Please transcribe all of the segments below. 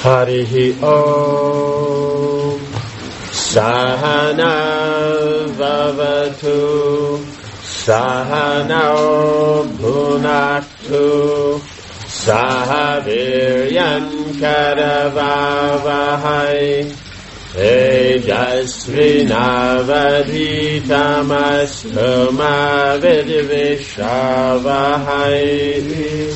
Harihi Om Sahana Vavatu Sahana Bhunaktu Sahaviryan Karavavahai Tejasvinavaditamastu Vidvishavahai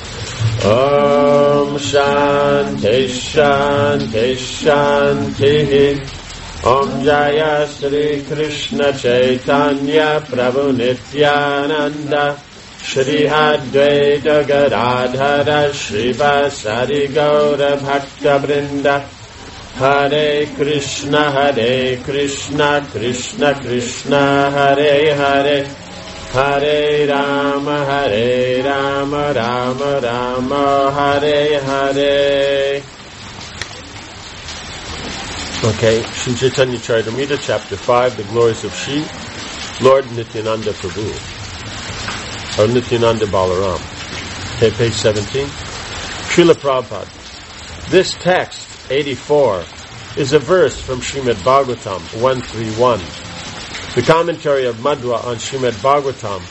Om Shanti Shanti Shanti Om Jaya Sri Krishna Chaitanya Prabhu Nityananda Shri Advaita Gadadhara Shri Vasari Gaura Bhakta Vrinda Hare Krishna Krishna Krishna Hare Hare Hare Rama Rama Rama Hare Hare. Okay, Sri Chaitanya Charitamrita, Chapter 5, The Glories of Shri, Lord Nityananda Prabhu, or Nityananda Balaram. Okay, page 17. Srila Prabhupada. This text, 84, is a verse from Srimad Bhagavatam 131. The commentary of Madhva on Srimad Bhagavatam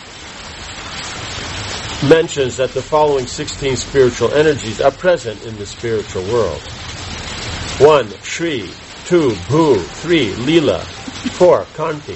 mentions that the following 16 spiritual energies are present in the spiritual world. 1. Shri. 2. Bhu. 3. Lila. 4. Kanti.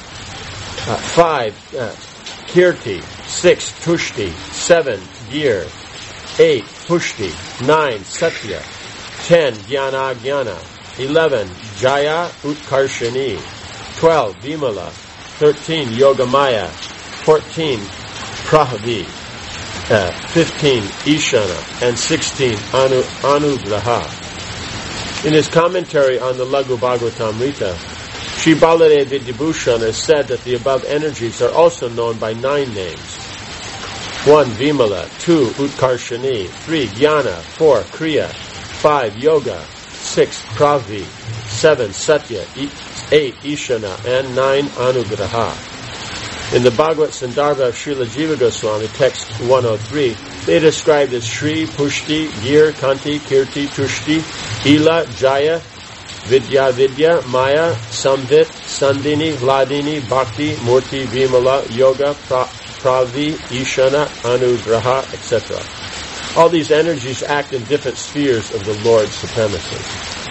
5. Kirti. 6. Tushti. 7. Gir. 8. Pushti. 9. Satya. 10. Jnana Jnana. 11. Jaya Utkarshini. 12. Vimala. 13. Yogamaya. 14. Prahavi. 15. Ishana. And 16. Anugraha. In his commentary on the Laghu Bhagavatamrita, Sri Baladev Vidyabhushan has said that the above energies are also known by 9 names. 1. Vimala. 2. Utkarshani. 3. Jnana. 4. Kriya. 5. Yoga. 6. Pravi. 7. Satya. 8. Ishana. And 9. Anugraha. In the Bhagavad Sandarbha of Srila Jiva Goswami, text 103, they are described as Shri, Pushti, Gir, Kanti, Kirti, Tushti, Ila, Jaya, Vidya, Maya, Samvit, Sandini, Vladini, Bhakti, Murti, Vimala, Yoga, Pravi, Ishana, Anugraha, etc. All these energies act in different spheres of the Lord's supremacy.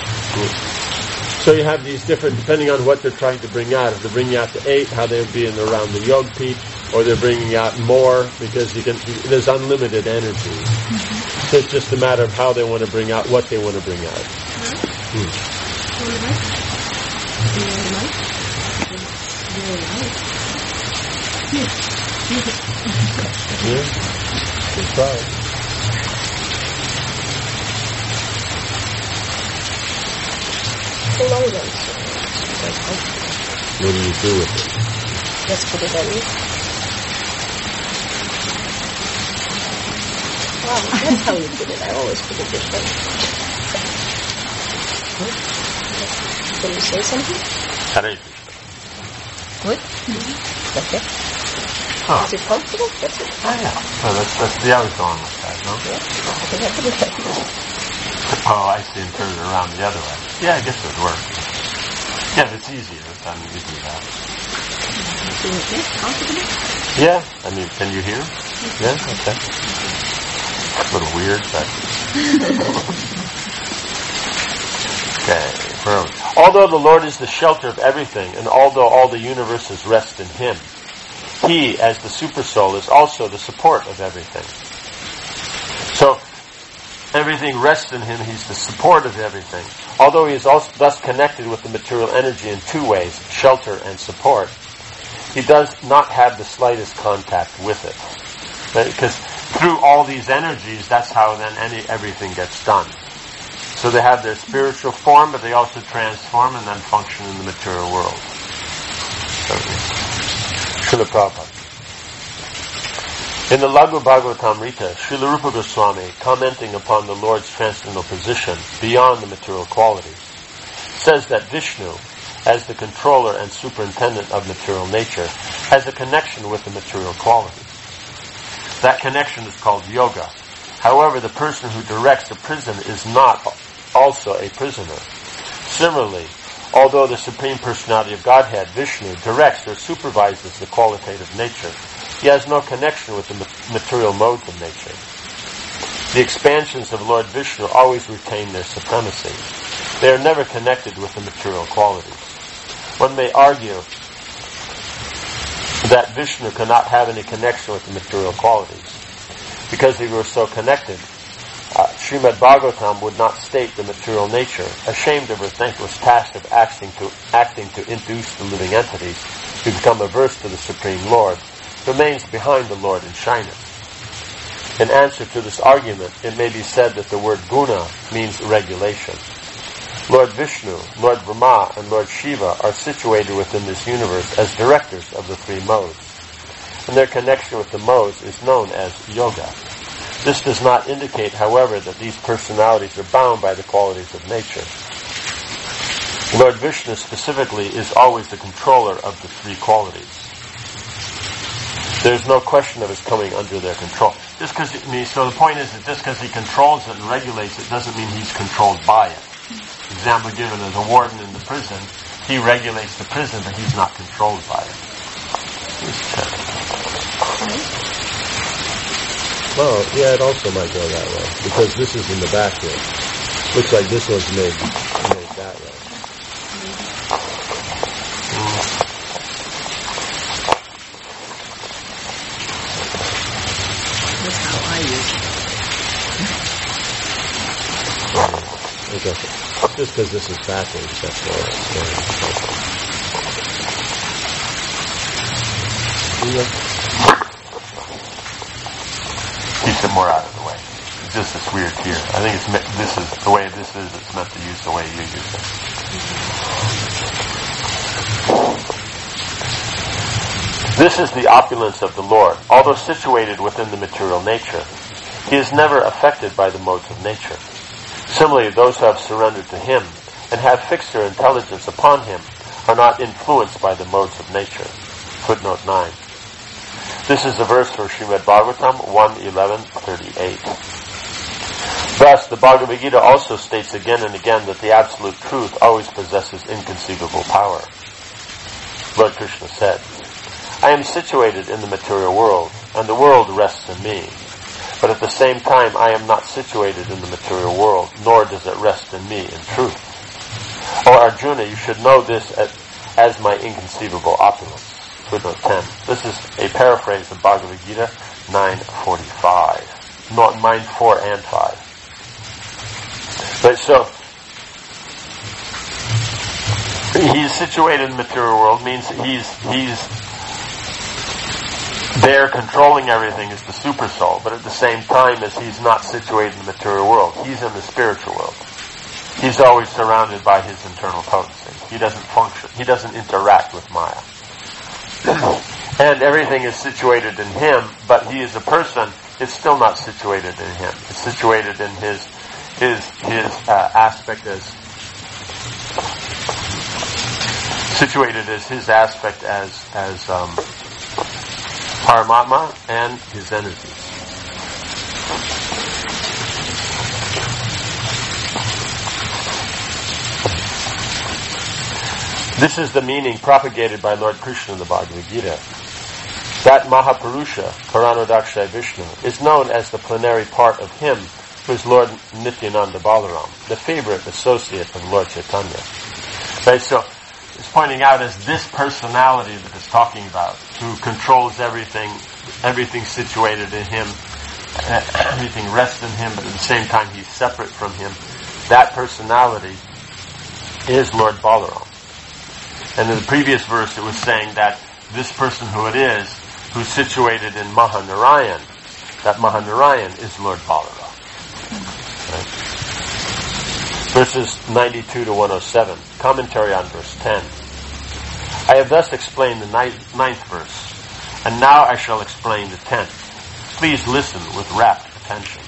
So you have these different, depending on what they're trying to bring out. If they're bringing out the 8, how they'll be in around the Yog Peak, or they're bringing out more because there's unlimited energy. Mm-hmm. So it's just a matter of how they want to bring out what they want to bring out. Mm-hmm. Yeah, good try. What do you do with it? Just put it away. Wow, that's how you put it. I always put it this way. Can you say something? Hare Good? Okay. Oh. Is it comfortable? That's it. Oh, yeah. Oh, that's the other going with that, no? Yeah. I think I put it like that. Oh, I see, and turn it around the other way. Yeah, I guess it would work. Yeah, if it's easier, then you do that. Yeah, I mean, can you hear? Yeah, okay. A little weird, but... Okay, perfect. Although the Lord is the shelter of everything, and although all the universes rest in Him, He, as the Supersoul, is also the support of everything. So, everything rests in Him. He's the support of everything. Although He is also thus connected with the material energy in 2 ways, shelter and support, He does not have the slightest contact with it. Right? Because through all these energies, that's how then everything gets done. So they have their spiritual form, but they also transform and then function in the material world. Srila Prabhupada. In the Laghu Bhagavatamrita, Srila Rupa Goswami, commenting upon the Lord's transcendental position beyond the material qualities, says that Vishnu, as the controller and superintendent of material nature, has a connection with the material qualities. That connection is called yoga. However, the person who directs the prison is not also a prisoner. Similarly, although the Supreme Personality of Godhead, Vishnu, directs or supervises the qualitative nature, he has no connection with the material modes of nature. The expansions of Lord Vishnu always retain their supremacy. They are never connected with the material qualities. One may argue that Vishnu cannot have any connection with the material qualities. Because he were so connected, Srimad Bhagavatam would not state the material nature, ashamed of her thankless task of acting to induce the living entities to become averse to the Supreme Lord, remains behind the Lord and shineth. In answer to this argument, it may be said that the word guna means regulation. Lord Vishnu, Lord Brahma, and Lord Shiva are situated within this universe as directors of the three modes, and their connection with the modes is known as yoga. This does not indicate, however, that these personalities are bound by the qualities of nature. Lord Vishnu specifically is always the controller of the three qualities. There's no question of his coming under their control. So the point is that just because he controls it and regulates it doesn't mean he's controlled by it. Example given as a warden in the prison, he regulates the prison, but he's not controlled by it. Well, yeah, it also might go that way, because this is in the back here. Looks like this one's made that way. That's how I use it. Okay. Just because this is backwards, that's all. Keeps it more out of the way. It's just this weird here. I think it's the way this is. It's meant to use the way you use it. This is the opulence of the Lord. Although situated within the material nature, he is never affected by the modes of nature. Similarly, those who have surrendered to him and have fixed their intelligence upon him are not influenced by the modes of nature. Footnote 9. This is a verse from Srimad Bhagavatam 1:11-38. Thus, the Bhagavad Gita also states again and again that the Absolute Truth always possesses inconceivable power. Lord Krishna said, I am situated in the material world, and the world rests in me. But at the same time, I am not situated in the material world, nor does it rest in me in truth. O Arjuna, you should know this as my inconceivable opulence. Footnote 10. This is a paraphrase of Bhagavad Gita 9:45. Not 9:4 and 5. But so, he's situated in the material world means he's there controlling everything as the super soul, but at the same time as he's not situated in the material world, he's in the spiritual world. He's always surrounded by his internal potency. He doesn't function. He doesn't interact with Maya. And everything is situated in him, but he is a person. It's still not situated in him. It's situated in his aspect as situated as his aspect as Paramatma and his energies. This is the meaning propagated by Lord Krishna in the Bhagavad Gita. That Mahapurusha, Puranodakshay Vishnu, is known as the plenary part of him who is Lord Nityananda Balaram, the favorite associate of Lord Chaitanya. Right, so it's pointing out as this personality that it's talking about, who controls everything situated in him, everything rests in him, but at the same time he's separate from him. That personality is Lord Balaram. And in the previous verse it was saying that this person who it is, who's situated in Mahanarayan, that Mahanarayan is Lord Balaram. Right? Verses 92-107, commentary on verse 10. I have thus explained the ninth verse, and now I shall explain the 10th. Please listen with rapt attention.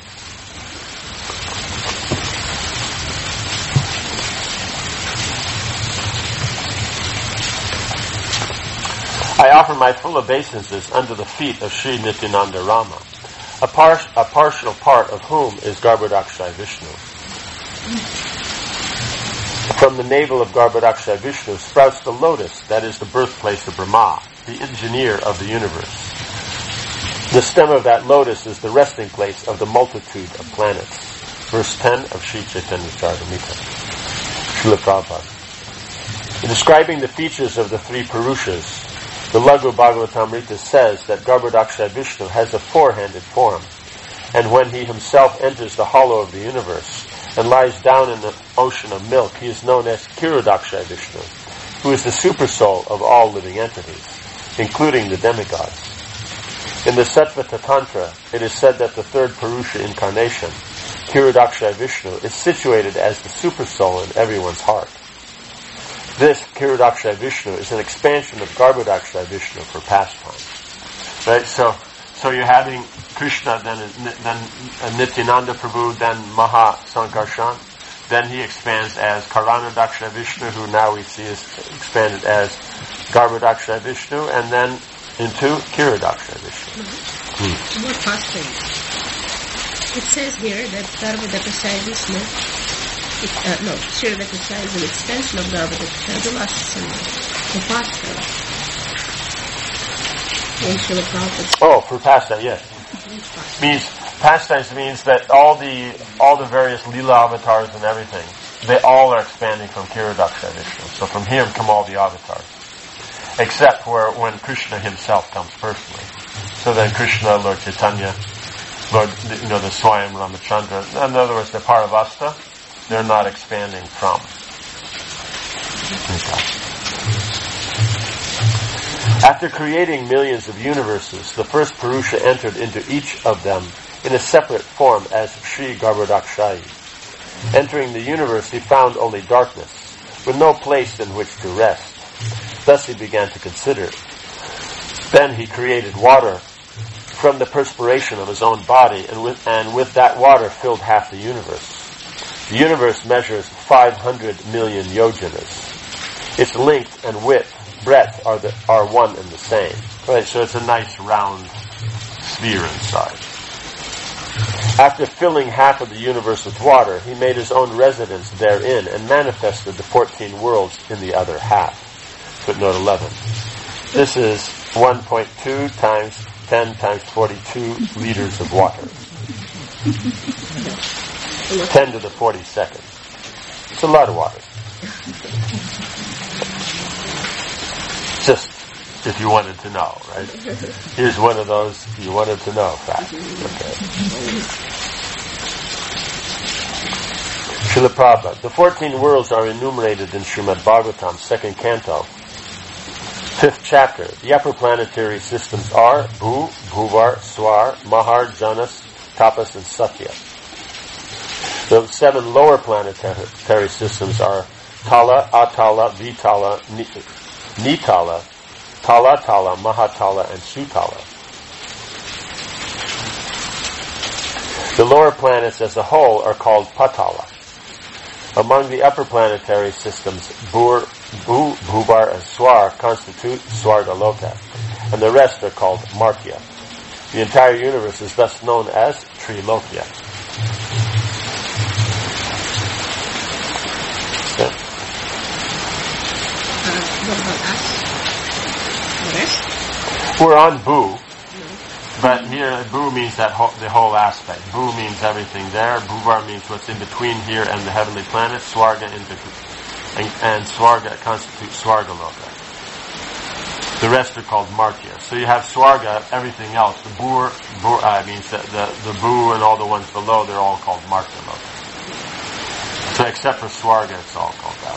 I offer my full obeisances under the feet of Sri Nityananda Rama, a partial part of whom is Garbhodakshay Vishnu. From the navel of Garbhodaksha Vishnu sprouts the lotus, that is the birthplace of Brahma, the engineer of the universe. The stem of that lotus is the resting place of the multitude of planets. Verse 10 of Sri Chaitanya Charitamrita. Srila Prabhupada. In describing the features of the three Purushas, the Laghu Bhagavatamrita says that Garbhodaksha Vishnu has a four-handed form, and when he himself enters the hollow of the universe and lies down in the ocean of milk, he is known as Kshirodaksha Vishnu, who is the supersoul of all living entities, including the demigods. In the Satvata Tantra, it is said that the third Purusha incarnation, Kshirodaksha Vishnu, is situated as the supersoul in everyone's heart. This Kshirodaksha Vishnu is an expansion of Garbhodaksha Vishnu for pastime. Right? So you're having Krishna, then Nityananda Prabhu, then Maha Sankarshan. Then he expands as Karanadaksha Vishnu, who now we see is expanded as Garbhodaksha Vishnu, and then into Kshirodaksha Vishnu. More pastime. It says here that Garbhodaksha Vishnu, Kshirodaksha is an extension of Garbhodaksha, the last symbol, the pastime. Oh, for pastime, yes. Pastimes means that all the various Leela avatars and everything, they all are expanding from Kshirodaksha Vishnu. So from him come all the avatars, except when Krishna himself comes personally. So then Krishna, Lord Chaitanya, Lord, the Swayam Ramachandra. In other words, they're part of Asta. They're not expanding from. After creating millions of universes, the first Purusha entered into each of them in a separate form as Sri Garbhodakshayi. Entering the universe, he found only darkness, with no place in which to rest. Thus he began to consider. Then he created water from the perspiration of his own body, and with that water filled half the universe. The universe measures 500 million yojanas. Its length and breadth are one and the same. Right, so it's a nice round sphere inside. After filling half of the universe with water, he made his own residence therein and manifested the 14 worlds in the other half. Footnote 11. This is 1.2 times 10 times 42 liters of water. 10 to the 42nd. It's a lot of water. Just if you wanted to know, right? Here's one of those you wanted to know facts. Okay. Srila Prabhupada. The 14 worlds are enumerated in Srimad Bhagavatam, 2nd canto, 5th chapter. The upper planetary systems are Bhu, Bhuvar, Swar, Mahar, Janas, Tapas, and Satya. The 7 lower planetary systems are Tala, Atala, Vitala, Nitala, Talatala, Mahatala, and Sutala. The lower planets as a whole are called Patala. Among the upper planetary systems, Bhu, Bhuvar, and Swar constitute Swargaloka, and the rest are called Martya. The entire universe is thus known as Trilokya. What about us? The rest? We're on Bhu, but here Bhu means the whole aspect. Bhu means everything there. Bhuvar means what's in between here and the heavenly planets. Swarga and Swarga constitutes Swargaloka. The rest are called Martya. So you have Swarga, everything else. The Bhu means the Bhu and all the ones below, they're all called Martya Loka. So except for Swarga, it's all called that.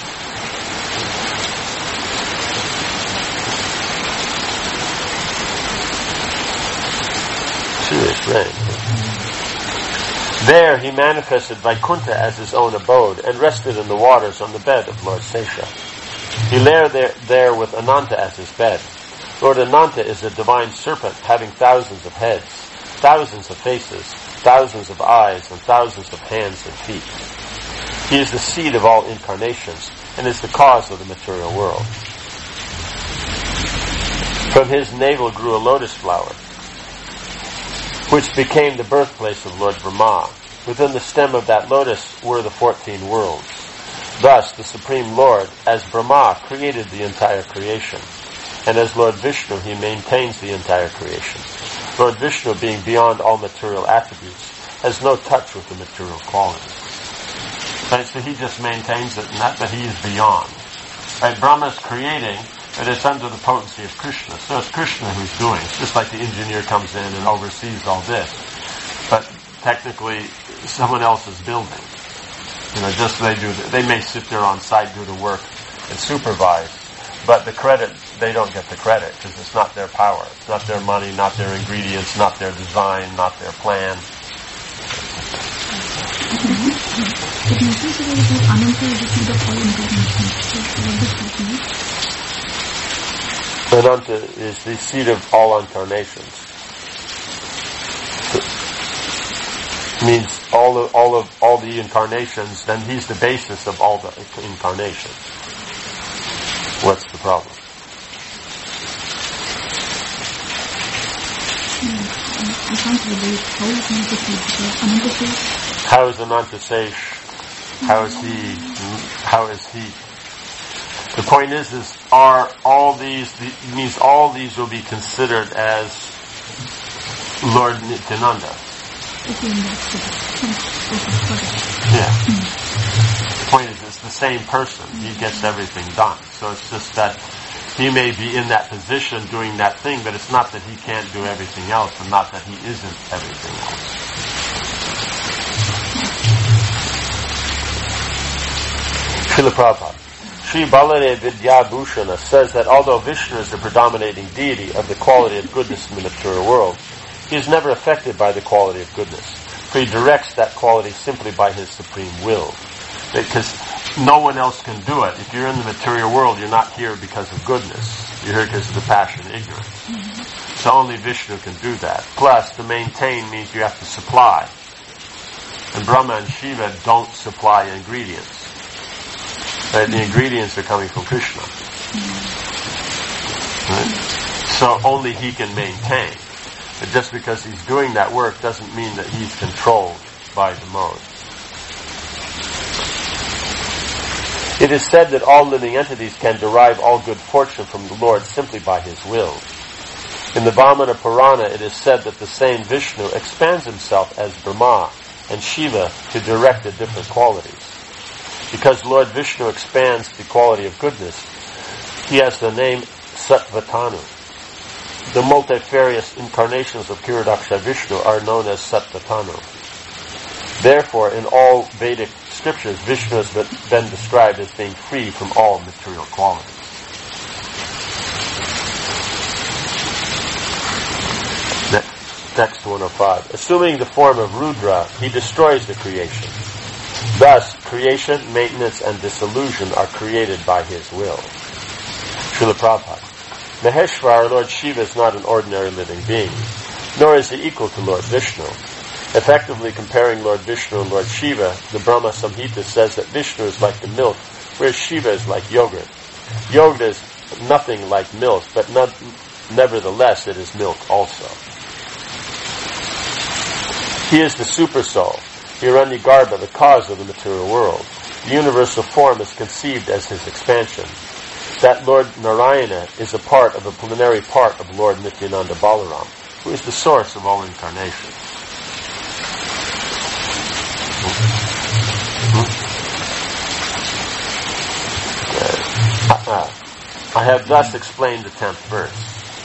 Serious rain. There he manifested Vaikuntha as his own abode and rested in the waters on the bed of Lord Sesha. He lay there with Ananta as his bed. Lord Ananta is a divine serpent having thousands of heads, thousands of faces, thousands of eyes, and thousands of hands and feet. He is the seed of all incarnations and is the cause of the material world. From his navel grew a lotus flower, which became the birthplace of Lord Brahma. Within the stem of that lotus were the 14 worlds. Thus, the Supreme Lord, as Brahma, created the entire creation. And as Lord Vishnu, he maintains the entire creation. Lord Vishnu, being beyond all material attributes, has no touch with the material qualities. Right, so he just maintains it, not that he is beyond. Right, Brahma is creating, but it's under the potency of Krishna. So it's Krishna who's doing. It's just like the engineer comes in and oversees all this. But technically, someone else is building. Just they may sit there on site, do the work, and supervise. But the credit, they don't get the credit because it's not their power. It's not their money, not their ingredients, not their design, not their plan. Ananta is the seed of all incarnations. Means all the incarnations, then he's the basis of all the incarnations. What's the problem? How is Ananta Sesh? How is he? The point is are all these, means all these will be considered as Lord Nityananda. Yeah. The point is, it's the same person. He gets everything done. So it's just that he may be in that position doing that thing, but it's not that he can't do everything else, and not that he isn't everything else. Srila Prabhupada. Sri Baladev Vidyabhushana says that although Vishnu is the predominating deity of the quality of goodness in the material world, he is never affected by the quality of goodness, for he directs that quality simply by his supreme will. Because no one else can do it. If you're in the material world, you're not here because of goodness. You're here because of the passion and ignorance. Mm-hmm. So only Vishnu can do that. Plus, to maintain means you have to supply. And Brahma and Shiva don't supply ingredients. Right? The ingredients are coming from Krishna. Right? So only he can maintain. But just because he's doing that work doesn't mean that he's controlled by the mode. It is said that all living entities can derive all good fortune from the Lord simply by his will. In the Vamana Purana, it is said that the same Vishnu expands himself as Brahma and Shiva to direct the different qualities. Because Lord Vishnu expands the quality of goodness, he has the name Sattvatanu. The multifarious incarnations of Kiradaksha Vishnu are known as Sattvatanu. Therefore, in all Vedic scriptures, Vishnu has been described as being free from all material qualities. Text 105. Assuming the form of Rudra, he destroys the creation. Thus, creation, maintenance, and dissolution are created by his will. Srila Prabhupada. Maheshwar, Lord Shiva, is not an ordinary living being, nor is he equal to Lord Vishnu. Effectively comparing Lord Vishnu and Lord Shiva, the Brahma Samhita says that Vishnu is like the milk, whereas Shiva is like yogurt. Yogurt is nothing like milk, but nevertheless it is milk also. He is the super soul, Hiranyagarbha, the cause of the material world. The universal form is conceived as his expansion. That Lord Narayana is a part of the plenary part of Lord Nityananda Balaram, who is the source of all incarnations. I have thus explained the 10th verse.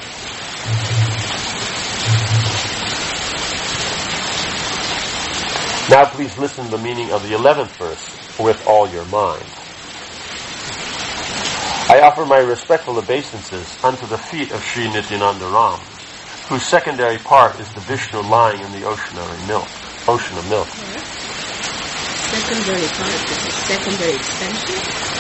Now please listen to the meaning of the 11th verse with all your mind. I offer my respectful obeisances unto the feet of Sri Nityananda Ram, whose secondary part is the Vishnu lying in the ocean of milk. Secondary part is the secondary extension?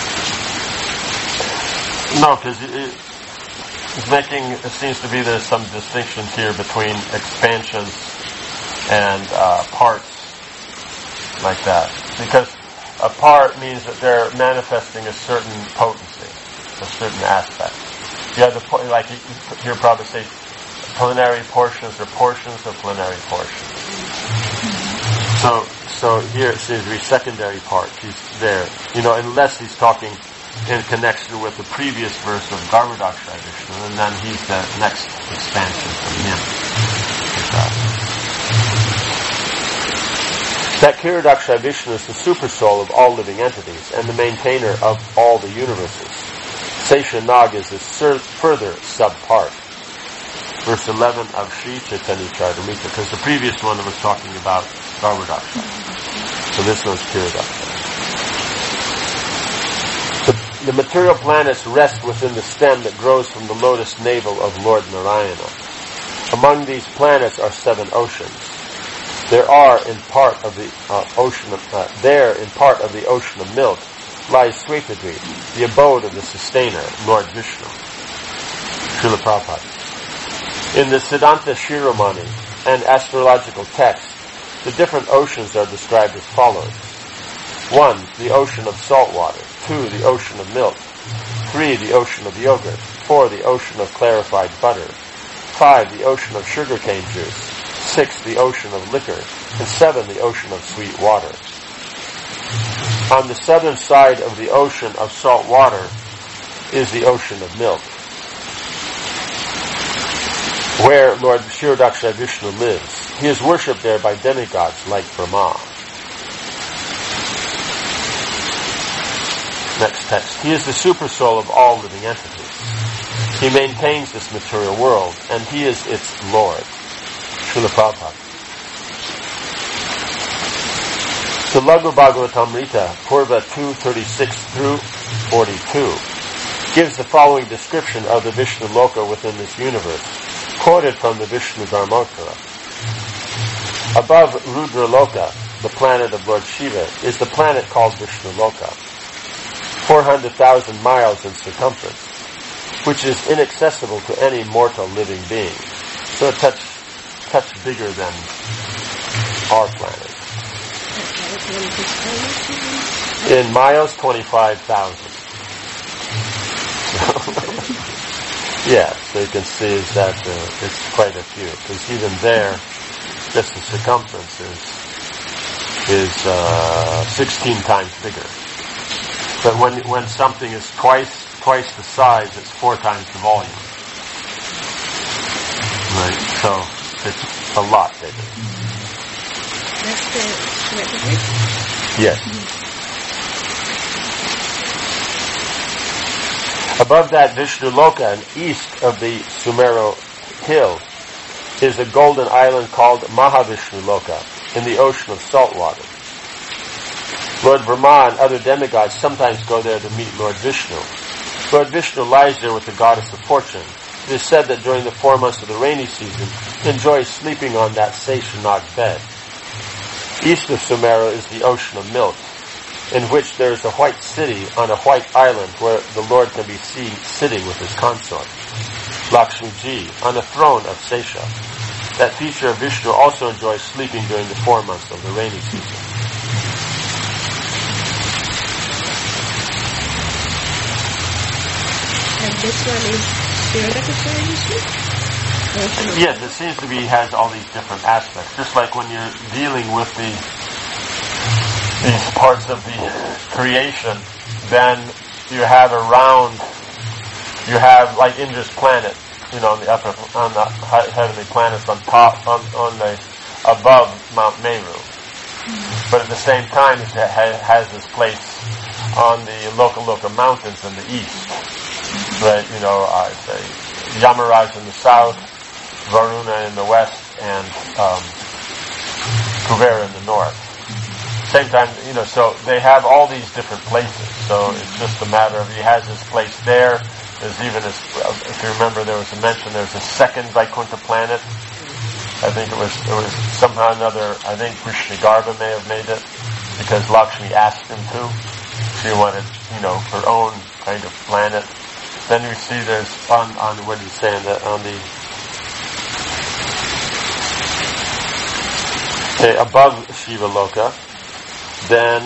No, because it seems to be there's some distinctions here between expansions and parts like that. Because a part means that they're manifesting a certain potency, a certain aspect. You have like here probably say plenary portions or portions of plenary portions. So so here it seems to be secondary part. He's there. Unless he's talking in connection with the previous verse of Garbhodakshayi Vishnu, and then he's the next expansion from him. That Kshirodakshayi Vishnu is the supersoul of all living entities and the maintainer of all the universes. Sesha Nag is his further sub-part. Verse 11 of Sri Chaitanya Charitamrita, because the previous one was talking about Garbhodakshayi. So this one's Kshirodakshayi. The material planets rest within the stem that grows from the lotus navel of Lord Narayana. Among these planets are 7 oceans. There in part of the ocean of milk lies Svetadweep, the abode of the sustainer, Lord Vishnu. Srila Prabhupada. In the Siddhanta Shiromani and astrological texts, the different oceans are described as follows. 1. The ocean of salt water. 2. The ocean of milk. 3. The ocean of yogurt. 4. The ocean of clarified butter. 5. The ocean of sugarcane juice. 6. The ocean of liquor. And 7. The ocean of sweet water. On the southern side of the ocean of salt water is the ocean of milk, where Lord Kshirodakshayi Vishnu lives. He is worshipped there by demigods like Brahma. Next text. He is the supersoul of all living entities. He maintains this material world, and he is its Lord. Srila Prabhupada. The Laghu Bhagavatamrita, Purva 2:36 through 42, gives the following description of the Vishnu Loka within this universe, quoted from the Vishnu Dharmottara. Above Rudra Loka, the planet of Lord Shiva, is the planet called Vishnu Loka, 400,000 miles in circumference, which is inaccessible to any mortal living being. So a touch bigger than our planet. In miles, 25,000. Yeah, so you can see is that it's quite a few, because even there, just the circumference is 16 times bigger. But when something is twice the size, it's 4 times the volume. Right? So it's a lot bigger. That's the Svetadweep? Yes. Above that Vishnu Loka and east of the Sumero hill is a golden island called Mahavishnu Loka in the ocean of salt water. Lord Brahma and other demigods sometimes go there to meet Lord Vishnu. Lord Vishnu lies there with the goddess of fortune. It is said that during the 4 months of the rainy season, he enjoys sleeping on that Seshanag bed. East of Sumera is the ocean of milk, in which there is a white city on a white island where the Lord can be seen sitting with his consort, Lakshmi Ji, on a throne of Sesha. That feature of Vishnu also enjoys sleeping during the 4 months of the rainy season. And this one is Kshirodakshayi Vishnu? Yes, it seems to be has all these different aspects. Just like when you're dealing with these parts of the creation, then you have like Indra's planet, on the heavenly planets on top, on the above Mount Meru. But at the same time, it has this place on the Loka mountains in the east. Right, I say Yamaraj in the south, Varuna in the west, and Kuvera in the north. Same time, so they have all these different places. So it's just a matter of he has his place there. There's even if you remember, there was a mention. There's a second Vaikuntha planet. I think it was somehow or another. I think Krishna Garbha may have made it because Lakshmi asked him to. She wanted, her own kind of planet. Then you see there's on what he's saying that on the above Shiva Loka, then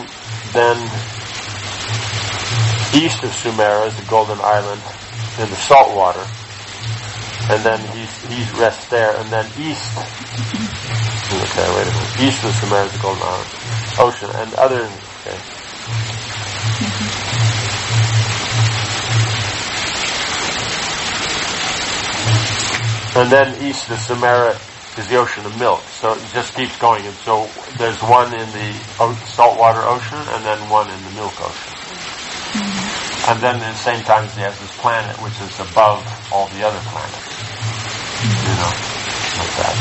east of Sumera is the Golden Island in the salt water, and then he rests there, and then east. Okay, wait a minute. East of Sumera is the Golden Island. ocean, and other. Okay. And then east of Samara is the ocean of milk. So it just keeps going. And so there's one in the saltwater ocean and then one in the milk ocean. Mm-hmm. And then at the same time he has this planet which is above all the other planets. You know, like that.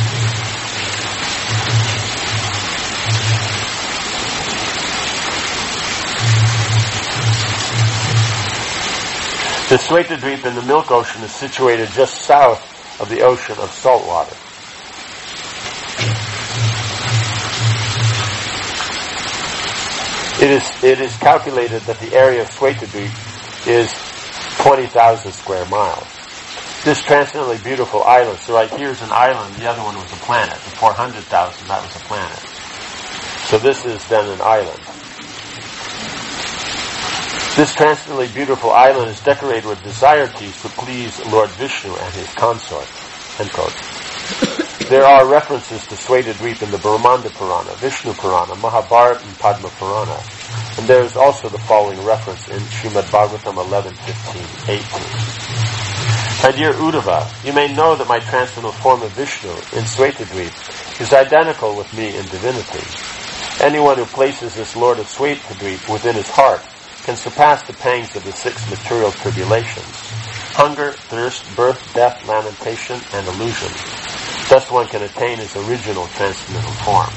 The Shwetadweep in the Milk Ocean is situated just south of the ocean of salt water. It is calculated that the area of Shwetadweep is 20,000 square miles. This transcendently beautiful island, so right here's an island, the other one was a planet. The 400,000, that was a planet. So this is then an island. This transcendently beautiful island is decorated with desire keys to please Lord Vishnu and his consort. End quote. There are references to Shwetadweep in the Brahmanda Purana, Vishnu Purana, Mahabharata, and Padma Purana. And there is also the following reference in Srimad Bhagavatam 11:15-18. My dear Uddhava, you may know that my transcendental form of Vishnu in Shwetadweep is identical with me in divinity. Anyone who places this Lord of Shwetadweep within his heart can surpass the pangs of the 6 material tribulations: hunger, thirst, birth, death, lamentation, and illusion. Thus one can attain his original transcendental form.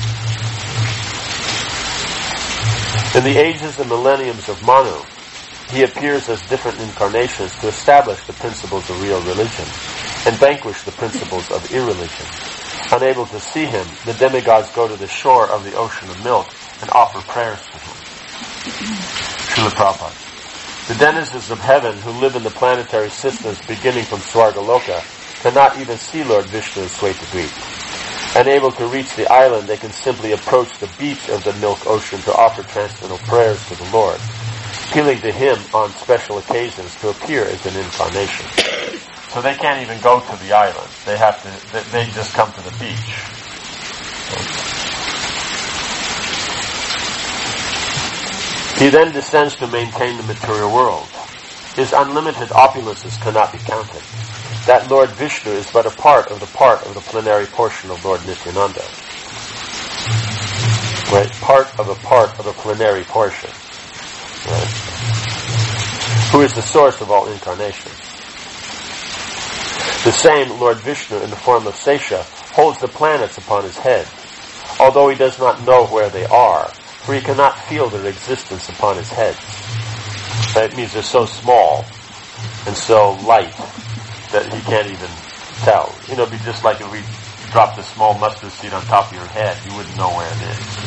In the ages and millenniums of Manu, he appears as different incarnations to establish the principles of real religion and vanquish the principles of irreligion. Unable to see him, the demigods go to the shore of the ocean of milk and offer prayers to him. Srila Prabhupada. The denizens of heaven who live in the planetary systems beginning from Swargaloka cannot even see Lord Vishnu's Shwetadweep. Unable to reach the island, they can simply approach the beach of the milk ocean to offer transcendental prayers to the Lord, appealing to him on special occasions to appear as an incarnation. So they can't even go to the island. They just come to the beach. He then descends to maintain the material world. His unlimited opulences cannot be counted. That Lord Vishnu is but a part of the plenary portion of Lord Nityananda. Right? Part of the plenary portion. Right? Who is the source of all incarnations. The same Lord Vishnu in the form of Sesha holds the planets upon his head, although he does not know where they are, for he cannot feel their existence upon his head. That means they're so small and so light that he can't even tell. You know, it'd be just like if we dropped a small mustard seed on top of your head, you wouldn't know where it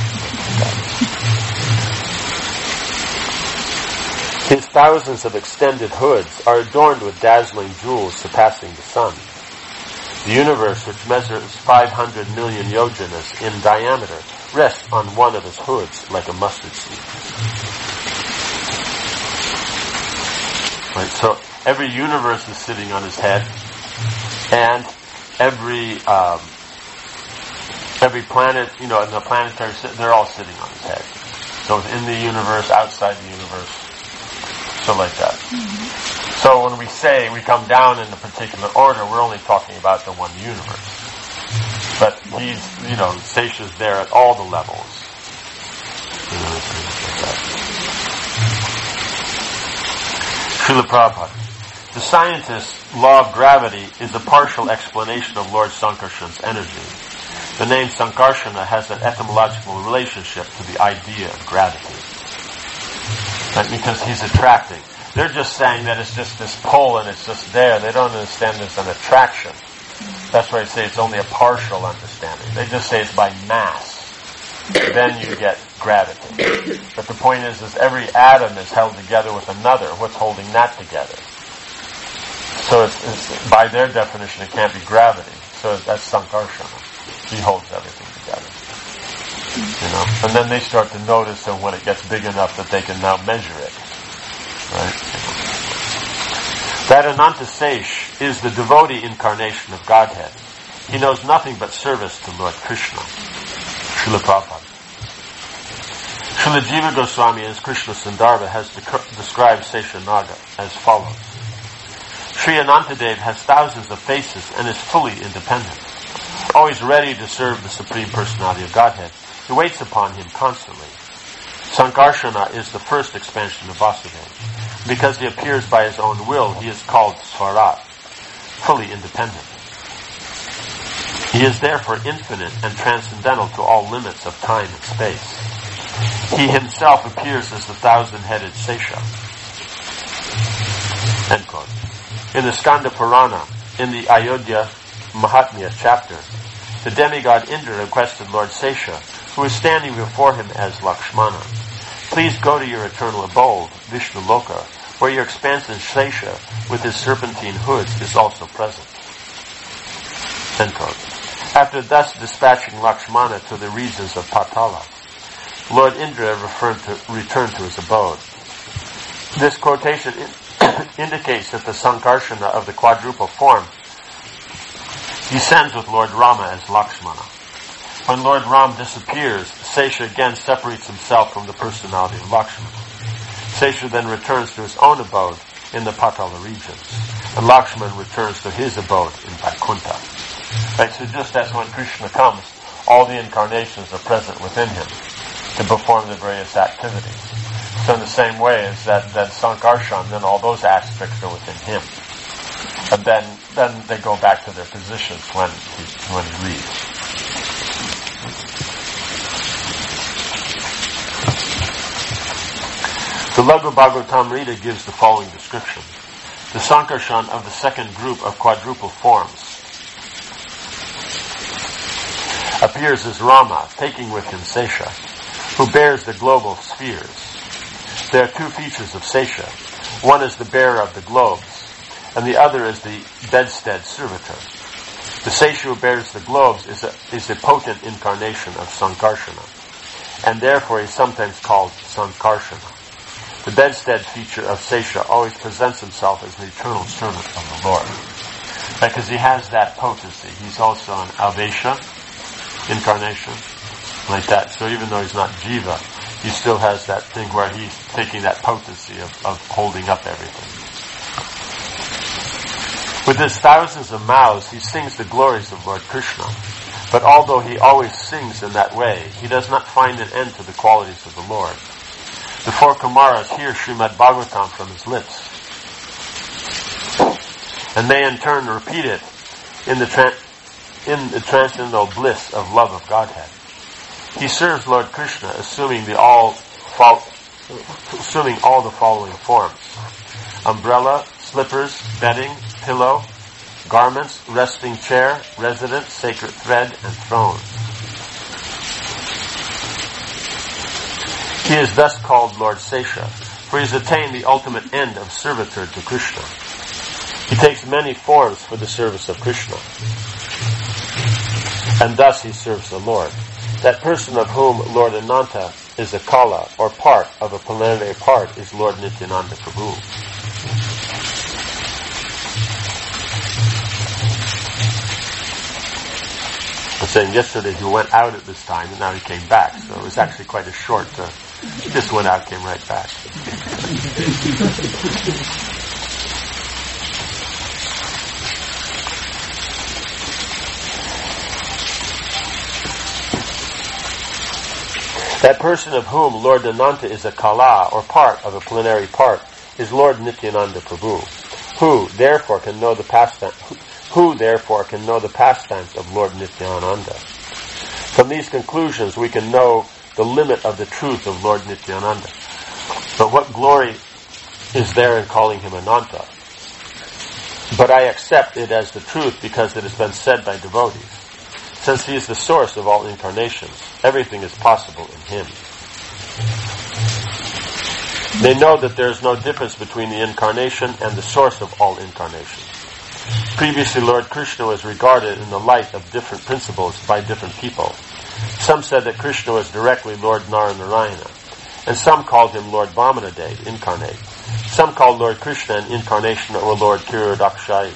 is. His thousands of extended hoods are adorned with dazzling jewels surpassing the sun. The universe, which measures 500 million yojanas in diameter, rests on one of his hoods like a mustard seed. Right, so every universe is sitting on his head, and every planet, you know, in the planetary, they're all sitting on his head. So within the universe, outside the universe, so like that. Mm-hmm. So when we say we come down in a particular order, we're only talking about the one universe. But he's, you know, Sesha's there at all the levels. You know, like that. Srila Prabhupada. The scientist's law of gravity is a partial explanation of Lord Sankarshan's energy. The name Sankarsana has an etymological relationship to the idea of gravity. Right? Because he's attracting. They're just saying that it's just this pull and it's just there. They don't understand there's an attraction. That's why they say it's only a partial understanding. They just say it's by mass. Then you get gravity. But the point is every atom is held together with another. What's holding that together? So it's by their definition, it can't be gravity. So that's Sankarsana. He holds everything together. You know, and then they start to notice that when it gets big enough that they can now measure it. Right? That Ananta Sesh is the devotee incarnation of Godhead. He knows nothing but service to Lord Krishna. Srila Prabhupada. Srila Jiva Goswami as Krishna Sandarbha has described Seshanaga as follows. Sri Anantadev has thousands of faces and is fully independent. Always ready to serve the Supreme Personality of Godhead, he waits upon him constantly. Sankarshana is the first expansion of Vasudeva. Because he appears by his own will, he is called Swarat, fully independent. He is therefore infinite and transcendental to all limits of time and space. He himself appears as the thousand-headed Sesha. End quote. In the Skanda Purana, in the Ayodhya Mahatmya chapter, the demigod Indra requested Lord Sesha, who is standing before him as Lakshmana, please go to your eternal abode, Vishnu Loka, where your expansive Sesha with his serpentine hoods is also present. End quote. After thus dispatching Lakshmana to the regions of Patala, Lord Indra returned to his abode. This quotation indicates that the Sankarshana of the quadruple form descends with Lord Rama as Lakshmana. When Lord Ram disappears, Sesha again separates himself from the personality of Lakshmana. Sesha then returns to his own abode in the Patala regions, and Lakshmana returns to his abode in Vaikuntha. Right, so just as when Krishna comes, all the incarnations are present within him to perform the various activities. So in the same way as that Sankarshan, then all those aspects are within him. And then they go back to their positions when he leaves. The Laghu Bhagavatamrita gives the following description. The Sankarshan of the second group of quadruple forms appears as Rama, taking with him Sesha, who bears the global spheres. There are two features of Sesha. One is the bearer of the globes, and the other is the bedstead servitor. The Sesha who bears the globes is a potent incarnation of Sankarshana, and therefore is sometimes called Sankarshana. The bedstead feature of Sesha always presents himself as an eternal servant of the Lord, because he has that potency. He's also an Avesha incarnation, like that. So even though he's not Jiva, he still has that thing where he's taking that potency of holding up everything. With his thousands of mouths, he sings the glories of Lord Krishna. But although he always sings in that way, he does not find an end to the qualities of the Lord. The four Kumaras hear Srimad Bhagavatam from his lips, and they in turn repeat it in the transcendental bliss of love of Godhead. He serves Lord Krishna, assuming all the following forms: umbrella, slippers, bedding, pillow, garments, resting chair, residence, sacred thread, and throne. He is thus called Lord Sesha, for he has attained the ultimate end of servitude to Krishna. He takes many forms for the service of Krishna, and thus he serves the Lord. That person of whom Lord Ananta is a kala, or part of a plenary part, is Lord Nityananda Prabhu. I was saying yesterday he went out at this time, and now he came back, so it was actually quite a short, he just went out, came right back. That person of whom Lord Ananta is a kala, or part of a plenary part, is Lord Nityananda Prabhu, who therefore can know the pastimes of Lord Nityananda. From these conclusions we can know the limit of the truth of Lord Nityananda. But what glory is there in calling him Ananta? But I accept it as the truth because it has been said by devotees. Since he is the source of all incarnations, everything is possible in him. They know that there is no difference between the incarnation and the source of all incarnations. Previously, Lord Krishna was regarded in the light of different principles by different people. Some said that Krishna was directly Lord Narayana, and some called him Lord Vamanadev, incarnate. Some called Lord Krishna an incarnation or Lord Kirodakshai.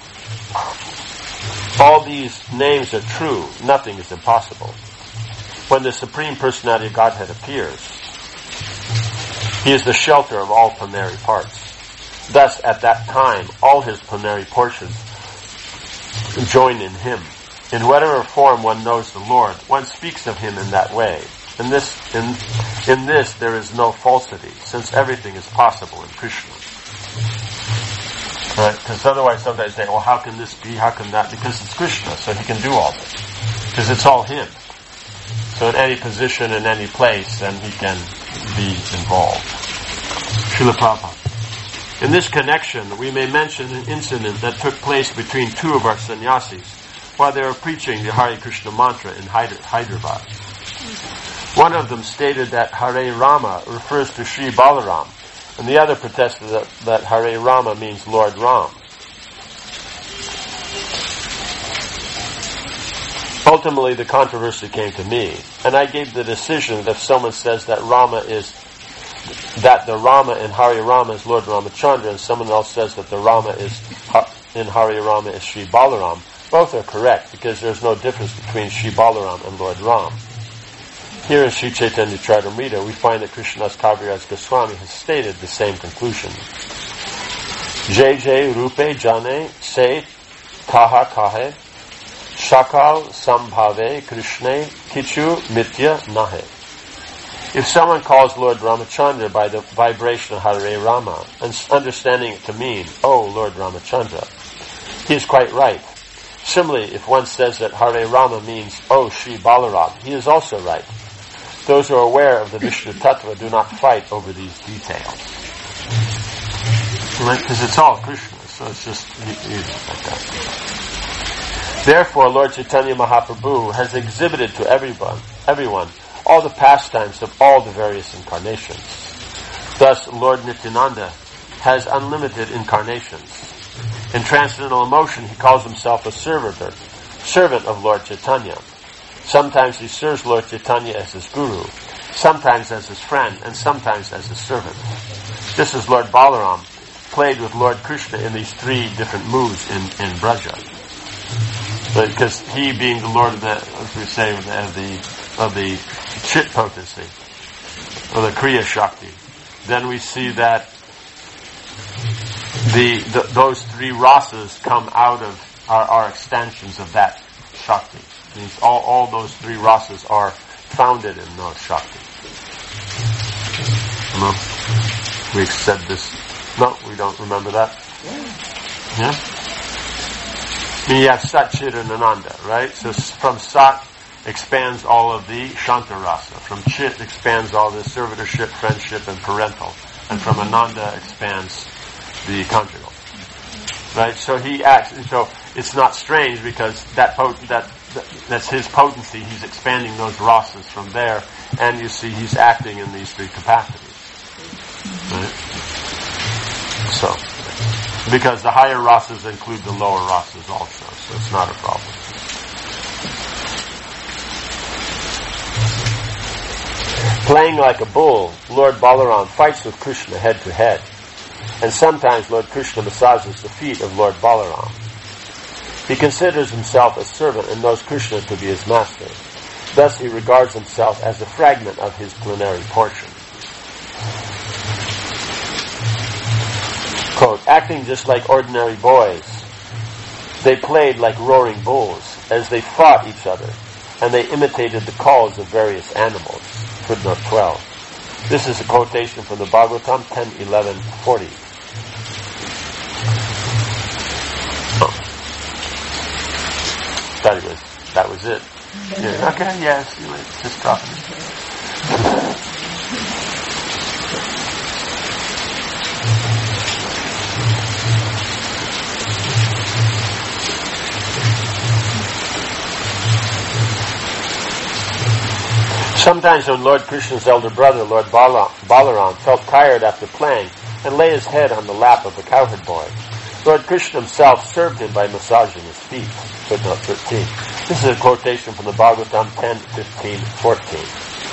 All these names are true. Nothing is impossible. When the Supreme Personality of Godhead appears, He is the shelter of all plenary parts. Thus, at that time, all his plenary portions join in him. In whatever form one knows the Lord, one speaks of him in that way. In this there is no falsity, since everything is possible in Krishna. Right? Because otherwise sometimes they say, well, how can this be? How can that? Because it's Krishna, so he can do all this. Because it's all him. So in any position, in any place, then he can be involved. Srila Prabhupada. In this connection, we may mention an incident that took place between two of our sannyasis while they were preaching the Hare Krishna mantra in Hyderabad. One of them stated that Hare Rama refers to Sri Balaram, and the other protested that Hare Rama means Lord Ram. Ultimately, the controversy came to me, and I gave the decision that if someone says that the Rama in Hare Rama is Lord Ramachandra, and someone else says that the Rama in Hare Rama is Sri Balaram, both are correct, because there's no difference between Sri Balaram and Lord Ram. Here in Sri Chaitanya Charitamrita, we find that Krishnadas Kaviraj Goswami has stated the same conclusion. Jai Rupe Jane Se Kaha Kahe Shakal Sambhave Krishna Kichu Mitya Nahe. If someone calls Lord Ramachandra by the vibration of Hare Rama, and understanding it to mean, oh Lord Ramachandra, he is quite right. Similarly, if one says that Hare Rama means, oh Sri Balaram, he is also right. Those who are aware of the Vishnu Tattva do not fight over these details. Right? Because it's all Krishna, so it's just easy like that. Therefore, Lord Chaitanya Mahaprabhu has exhibited to everyone, all the pastimes of all the various incarnations. Thus, Lord Nityananda has unlimited incarnations. In transcendental emotion, he calls himself a servant of Lord Chaitanya. Sometimes he serves Lord Chaitanya as his guru, sometimes as his friend, and sometimes as his servant. Just as Lord Balaram played with Lord Krishna in these three different moods in Braja. Because he being the Lord of the, as we say, of the Chit potency, or the Kriya Shakti, then we see that those three rasas come out of, are extensions of that Shakti. It means all those three rasas are founded in those Shakti. No? We said this. No, we don't remember that? Yeah? I mean, you have Sat, Chit, and Ananda, right? So from Sat expands all of the Shanta rasa. From Chit expands all the servitorship, friendship, and parental. And from Ananda expands the conjugal. Right? So he acts, so it's not strange because that's his potency. He's expanding those rasas from there, and you see he's acting in these three capacities. Right? So, because the higher rasas include the lower rasas also, so it's not a problem. Playing like a bull, Lord Balaram fights with Krishna head to head, and sometimes Lord Krishna massages the feet of Lord Balaram. He considers himself a servant and knows Krishna to be his master. Thus he regards himself as a fragment of his plenary portion. Quote, acting just like ordinary boys, they played like roaring bulls as they fought each other, and they imitated the calls of various animals. Footnote 12. This is a quotation from the Bhagavatam 10:11-40. That was it. Yeah, okay, yes, just drop it. Sometimes when Lord Krishna's elder brother, Lord Balaram, felt tired after playing and lay his head on the lap of the cowherd boy, Lord Krishna himself served him by massaging his feet. Footnote 13. This is a quotation from the Bhagavatam 10:15-14.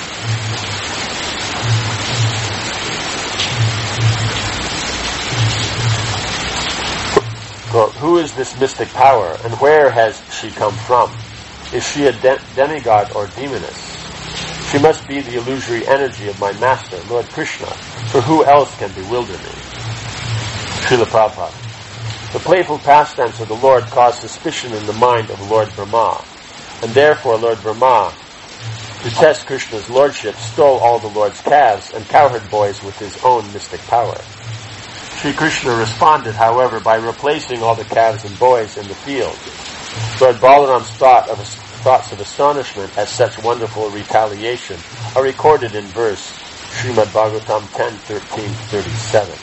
Quote, who is this mystic power, and where has she come from? Is she a demigod or demoness? She must be the illusory energy of my master, Lord Krishna, for who else can bewilder me? Srila Prabhupada. The playful pastimes of the Lord caused suspicion in the mind of Lord Brahma, and therefore Lord Brahma, to test Krishna's lordship, stole all the Lord's calves and cowherd boys with his own mystic power. Sri Krishna responded, however, by replacing all the calves and boys in the field. Lord Balaram's thoughts of astonishment at such wonderful retaliation are recorded in verse Srimad Bhagavatam 10:13-37.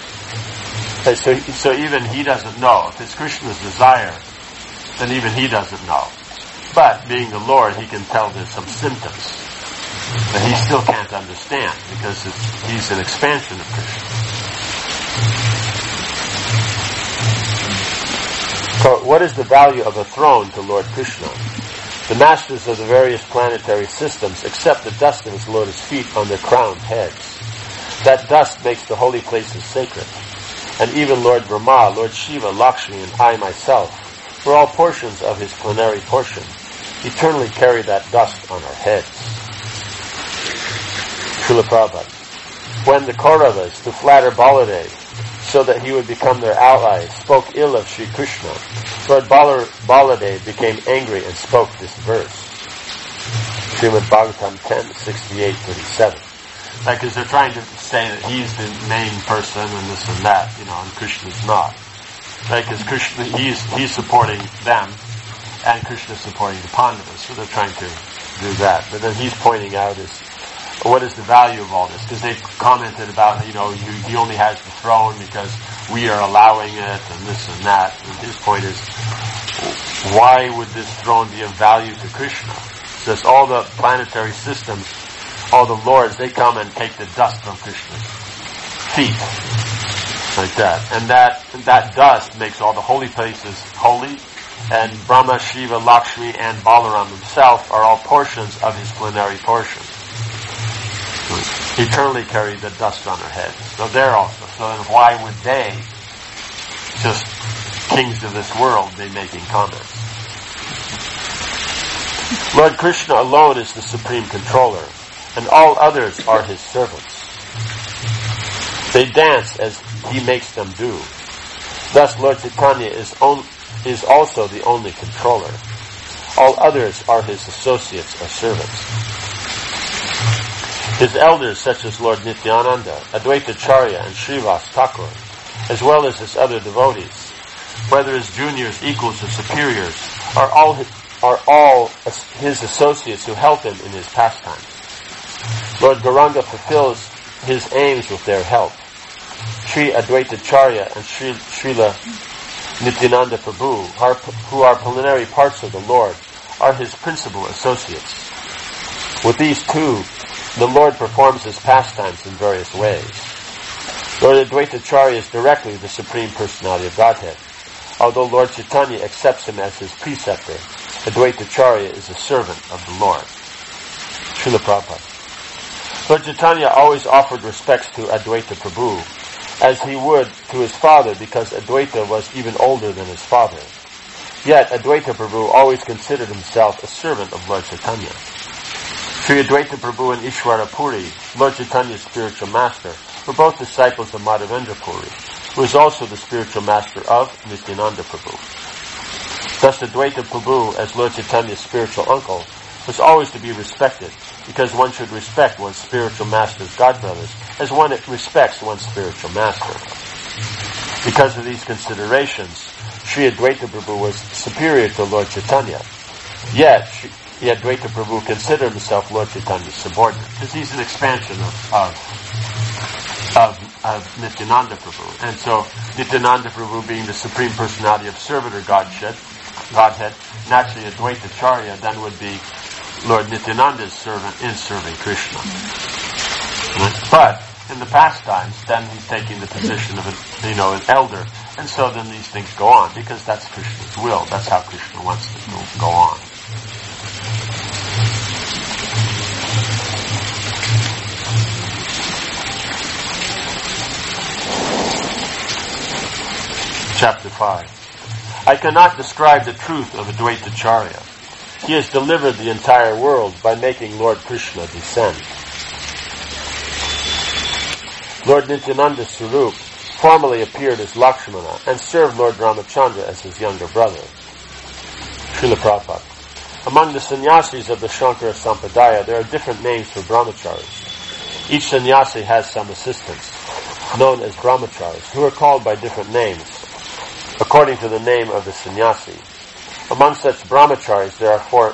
So even he doesn't know. If it's Krishna's desire, then even he doesn't know. But being the Lord, he can tell there's some symptoms that he still can't understand because he's an expansion of Krishna. So what is the value of a throne to Lord Krishna? The masters of the various planetary systems accept the dust of his lotus feet on their crowned heads. That dust makes the holy places sacred. And even Lord Brahma, Lord Shiva, Lakshmi, and I myself, we're all portions of his plenary portion, eternally carry that dust on our heads. Srila Prabhupada. When the Kauravas, to flatter Baladev, so that he would become their ally, spoke ill of Sri Krishna, Lord Baladev became angry and spoke this verse. Srimad Bhagavatam 10:68-37. Because they're trying to say that he's the main person and this and that, and Krishna's not. Because Krishna, he's supporting them, and Krishna's supporting the Pandavas, so they're trying to do that. But then he's pointing out what is the value of all this? Because they've commented about, he only has the throne because we are allowing it and this and that. And his point is, why would this throne be of value to Krishna? It says all the planetary systems, all the lords, they come and take the dust from Krishna's feet. Like that. And that dust makes all the holy places holy. And Brahma, Shiva, Lakshmi, and Balaram himself are all portions of his plenary portion. Eternally carry the dust on their heads. So they're also. So then why would they, just kings of this world, be making comments? Lord Krishna alone is the supreme controller, and all others are his servants. They dance as he makes them do. Thus Lord Chaitanya is also the only controller. All others are his associates or servants. His elders, such as Lord Nityananda, Advaitacharya, and Srivas Thakur, as well as his other devotees, whether as juniors, equals, or superiors, are all his associates who help him in his pastimes. Lord Gauranga fulfills his aims with their help. Sri Advaitacharya and Srila Nityananda Prabhu, who are plenary parts of the Lord, are his principal associates. With these two, the Lord performs his pastimes in various ways. Lord Advaitacharya is directly the Supreme Personality of Godhead. Although Lord Chaitanya accepts him as his preceptor, Advaitacharya is a servant of the Lord. Srila Prabhupada. Lord Chaitanya always offered respects to Advaita Prabhu, as he would to his father, because Advaita was even older than his father. Yet Advaita Prabhu always considered himself a servant of Lord Chaitanya. Sri Advaita Prabhu and Ishwara Puri, Lord Chaitanya's spiritual master, were both disciples of Madhavendra Puri, who is also the spiritual master of Nityananda Prabhu. Thus Advaita Prabhu, as Lord Chaitanya's spiritual uncle, was always to be respected, because one should respect one's spiritual master's godbrothers as one respects one's spiritual master. Because of these considerations, Sri Advaita Prabhu was superior to Lord Chaitanya. Yet Advaita Prabhu considered himself Lord Chaitanya's subordinate, because he's an expansion of Nityananda Prabhu. And so Nityananda Prabhu being the Supreme Personality of Servant or Godhead, naturally Advaitacharya then would be Lord Nityananda's servant in serving Krishna. But in the past times, then he's taking the position of an elder, and so then these things go on, because that's Krishna's will. That's how Krishna wants to go on. Chapter 5. I cannot describe the truth of Advaitacharya. He has delivered the entire world by making Lord Krishna descend. Lord Nityananda Swarup formerly appeared as Lakshmana and served Lord Ramachandra as his younger brother. Srila Prabhupada. Among the sannyasis of the Shankara Sampradaya, there are different names for brahmacharis. Each sannyasi has some assistants, known as brahmacharis, who are called by different names, according to the name of the sannyasi. Among such brahmacharis, there are four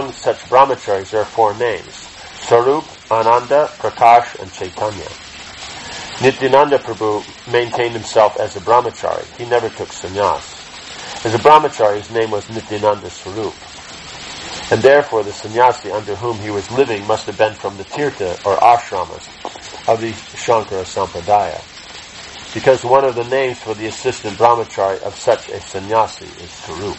names: Swarup, Ananda, Prakash, and Chaitanya. Nityananda Prabhu maintained himself as a brahmachari. He never took sannyas. As a brahmachari, his name was Nityananda Swarup. And therefore the sannyasi under whom he was living must have been from the tirtha or ashramas of the Shankara Sampradaya, because one of the names for the assistant brahmachari of such a sannyasi is Swarup.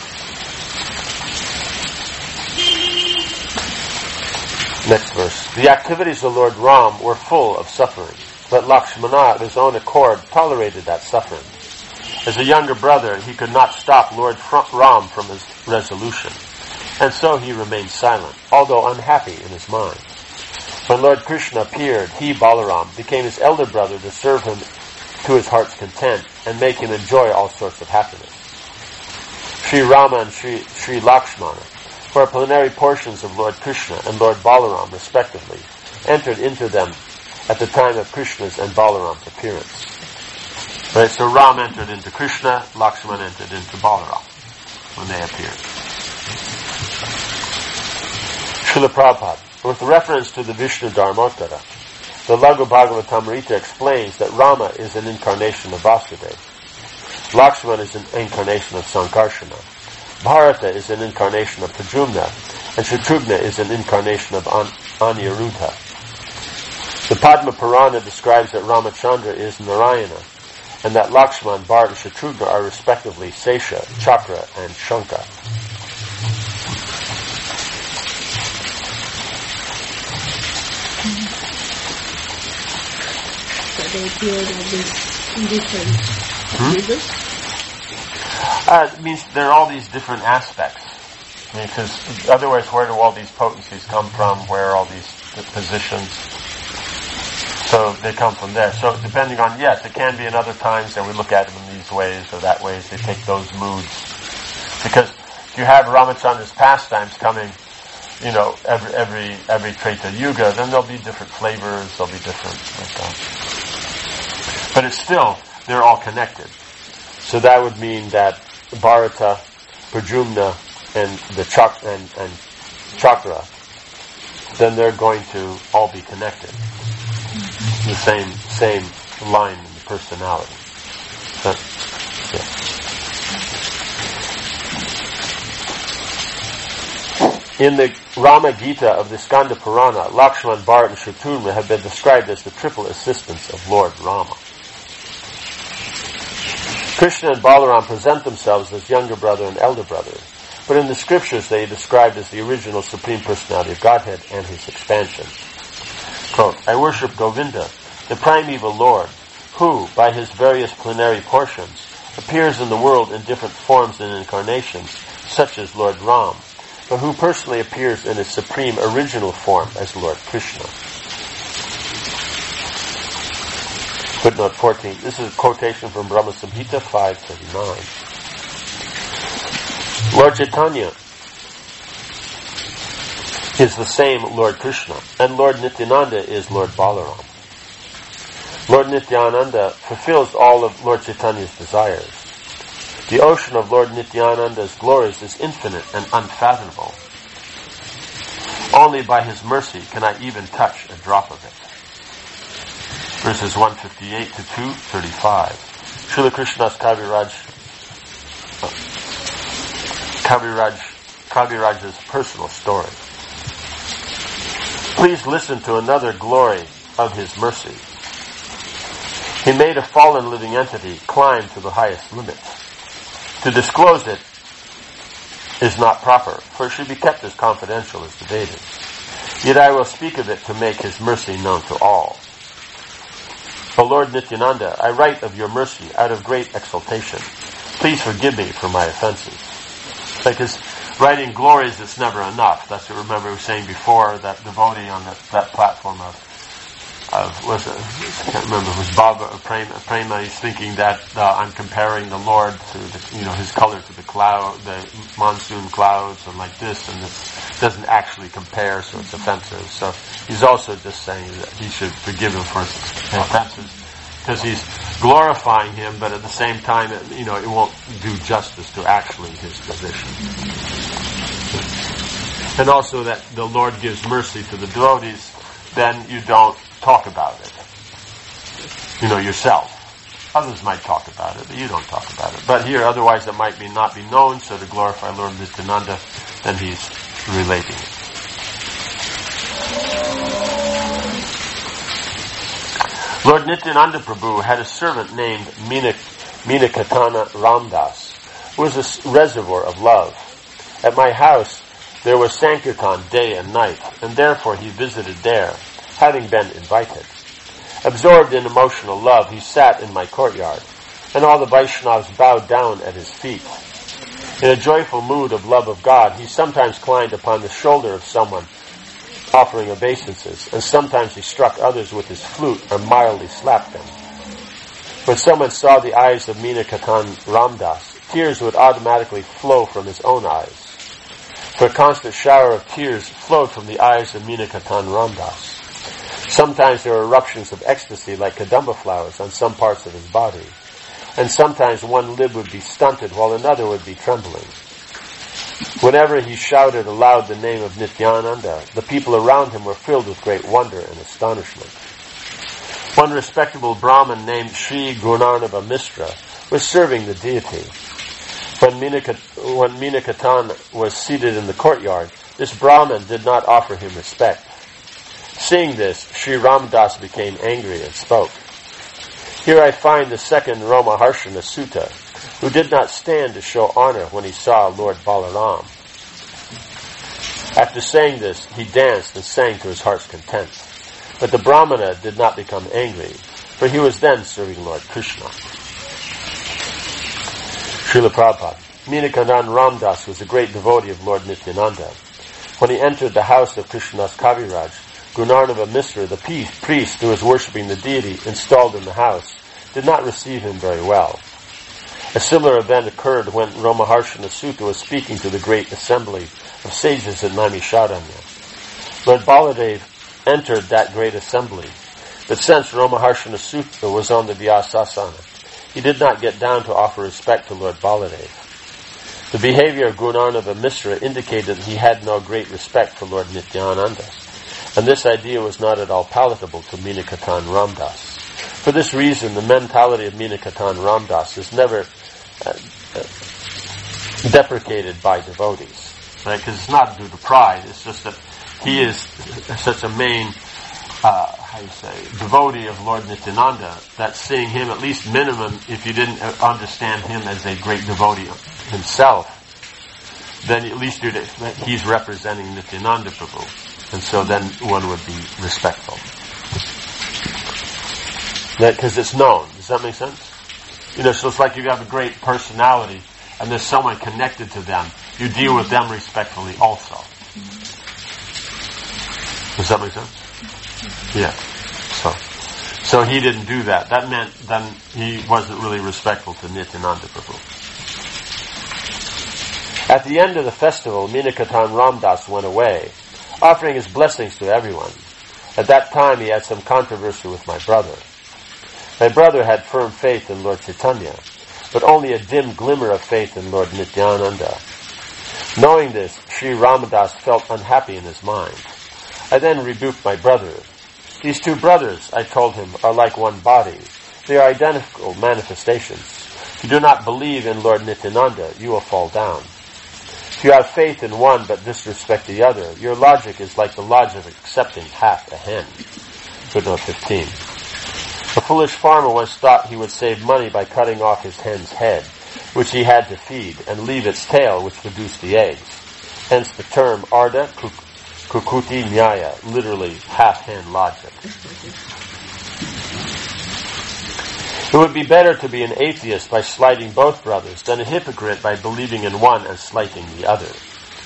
Next verse. The activities of Lord Ram were full of suffering, but Lakshmana, of his own accord, tolerated that suffering. As a younger brother, he could not stop Lord Ram from his resolution, and so he remained silent, although unhappy in his mind. When Lord Krishna appeared, he, Balaram, became his elder brother to serve him to his heart's content and make him enjoy all sorts of happiness. Sri Rama and Sri Lakshmana, who are plenary portions of Lord Krishna and Lord Balaram, respectively, entered into them at the time of Krishna's and Balaram's appearance. Right, so Ram entered into Krishna, Lakshmana entered into Balaram when they appeared. Srila Prabhupada, with reference to the Vishnu Dharmottara, the Laghu Bhagavatamrita explains that Rama is an incarnation of Vasudeva, Lakshmana is an incarnation of Sankarshana, Bharata is an incarnation of Pradyumna, and Shatrughna is an incarnation of Aniruddha. The Padma Purana describes that Ramachandra is Narayana, and that Lakshman, Bharat, and Shatrughna are respectively Sesha, Chakra, and Shanka. So they appeared on these different figures? It means there are all these different aspects. I mean, because otherwise, where do all these potencies come from? Where are all these positions? So they come from there. So depending on, yes, it can be in other times that we look at them in these ways or that ways. They take those moods. Because if you have Ramachandra's pastimes coming, every Treta Yuga, then there'll be different flavors, there'll be different, but it's still, they're all connected. So that would mean that Bharata, Pradyumna, and the Chakra, then they're going to all be connected. The same line in the personality. In the Rama Gita of the Skanda Purana, Lakshman, Bharat, and Shatrughna have been described as the triple assistants of Lord Rama. Krishna and Balaram present themselves as younger brother and elder brother, but in the scriptures they are described as the original Supreme Personality of Godhead and his expansion. Quote, I worship Govinda, the primeval Lord, who, by his various plenary portions, appears in the world in different forms and incarnations, such as Lord Ram, but who personally appears in his supreme original form as Lord Krishna. Footnote 14. This is a quotation from Brahma Samhita 539. Lord Chaitanya is the same Lord Krishna, and Lord Nityananda is Lord Balaram. Lord Nityananda fulfills all of Lord Chaitanya's desires. The ocean of Lord Nityananda's glories is infinite and unfathomable. Only by his mercy can I even touch a drop of it. Verses 158 to 235. Srila Krishna's Kaviraj's personal story. Please listen to another glory of his mercy. He made a fallen living entity climb to the highest limit. To disclose it is not proper, for it should be kept as confidential as the Vedas. Yet I will speak of it to make his mercy known to all. O Lord Nityananda, I write of your mercy out of great exultation. Please forgive me for my offenses. Because writing glories, it's never enough. That's what remember we were saying before, that devotee on that platform of was it, I can't remember, it was Baba or Prema. He's thinking that I'm comparing the Lord to his color to the monsoon clouds, and like this, and this doesn't actually compare, so it's offensive. So he's also just saying that he should forgive him for his offenses, because he's glorifying him, but at the same time, it won't do justice to actually his position. And also that the Lord gives mercy to the devotees, then you don't talk about it. Yourself. Others might talk about it, but you don't talk about it. But here, otherwise it might not be known, so to glorify Lord Nityananda, then he's relating it. Lord Nityananda Prabhu had a servant named Minakatana Ramdas, who was a reservoir of love. At my house, there was Sankirtan day and night, and therefore he visited there, having been invited. Absorbed in emotional love, he sat in my courtyard, and all the Vaishnavas bowed down at his feet. In a joyful mood of love of God, he sometimes climbed upon the shoulder of someone, offering obeisances, and sometimes he struck others with his flute or mildly slapped them. When someone saw the eyes of Minakatan Ramdas, tears would automatically flow from his own eyes. For a constant shower of tears flowed from the eyes of Minakatan Ramdas. Sometimes there were eruptions of ecstasy like kadamba flowers on some parts of his body, and sometimes one lip would be stunted while another would be trembling. Whenever he shouted aloud the name of Nityananda, the people around him were filled with great wonder and astonishment. One respectable Brahmin named Sri Gunarnava Mishra was serving the deity. When Minakatan was seated in the courtyard, this Brahmin did not offer him respect. Seeing this, Sri Ramdas became angry and spoke. Here I find the second Romaharshana Sutta, who did not stand to show honor when he saw Lord Balaram. After saying this, he danced and sang to his heart's content. But the Brahmana did not become angry, for he was then serving Lord Krishna. Srila Prabhupada. Minakatan Ramdas was a great devotee of Lord Nityananda. When he entered the house of Krishnadas Kaviraj, Gunarnava Mishra, the priest who was worshipping the deity installed in the house, did not receive him very well. A similar event occurred when Romaharshana Sutta was speaking to the great assembly of sages at Naimisharanya. Lord Baladev entered that great assembly, but since Romaharshana Sutta was on the Vyasasana, he did not get down to offer respect to Lord Baladev. The behavior of Gunarnava Mishra indicated that he had no great respect for Lord Nityananda, and this idea was not at all palatable to Minakatan Ramdas. For this reason, the mentality of Minakatan Ramdas is never deprecated by devotees, right? Because it's not due to pride. It's just that he is such a main, devotee of Lord Nityananda that seeing him, at least minimum, if you didn't understand him as a great devotee himself, then at least he's representing Nityananda Prabhu. And so then one would be respectful. Because it's known. Does that make sense? So it's like you have a great personality and there's someone connected to them. You deal with them respectfully also. Does that make sense? Yeah. So he didn't do that. That meant then he wasn't really respectful to Nityananda Prabhu. At the end of the festival, Minakatan Ramdas went away, offering his blessings to everyone. At that time, he had some controversy with my brother. My brother had firm faith in Lord Chaitanya, but only a dim glimmer of faith in Lord Nityananda. Knowing this, Sri Ramadas felt unhappy in his mind. I then rebuked my brother. These two brothers, I told him, are like one body. They are identical manifestations. If you do not believe in Lord Nityananda, you will fall down. If you have faith in one but disrespect the other, your logic is like the logic of accepting half a hen. Footnote 15. A foolish farmer once thought he would save money by cutting off his hen's head, which he had to feed, and leave its tail, which produced the eggs. Hence the term Ardha Kukuti Nyaya, literally half-hen logic. It would be better to be an atheist by slighting both brothers than a hypocrite by believing in one and slighting the other.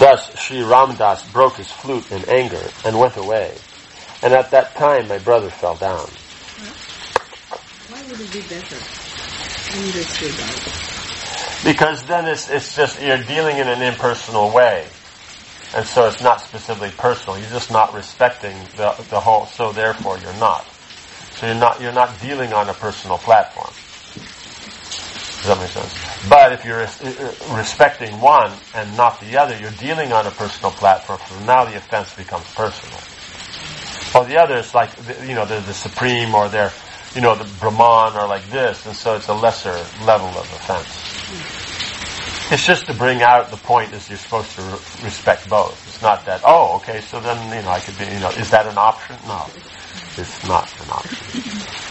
Thus Sri Ramdas broke his flute in anger and went away. And at that time my brother fell down. Why would it be better in this regard? Because then it's just, you're dealing in an impersonal way. And so it's not specifically personal. You're just not respecting the whole, so therefore you're not. So you're not dealing on a personal platform. Does that make sense? But if you're respecting one and not the other, you're dealing on a personal platform, so now the offense becomes personal. Or the other is like, they're the supreme, or they're, the Brahman, or like this, and so it's a lesser level of offense. It's just to bring out the point is you're supposed to respect both. It's not that, okay, so then, I could be, is that an option? No, it's not an option.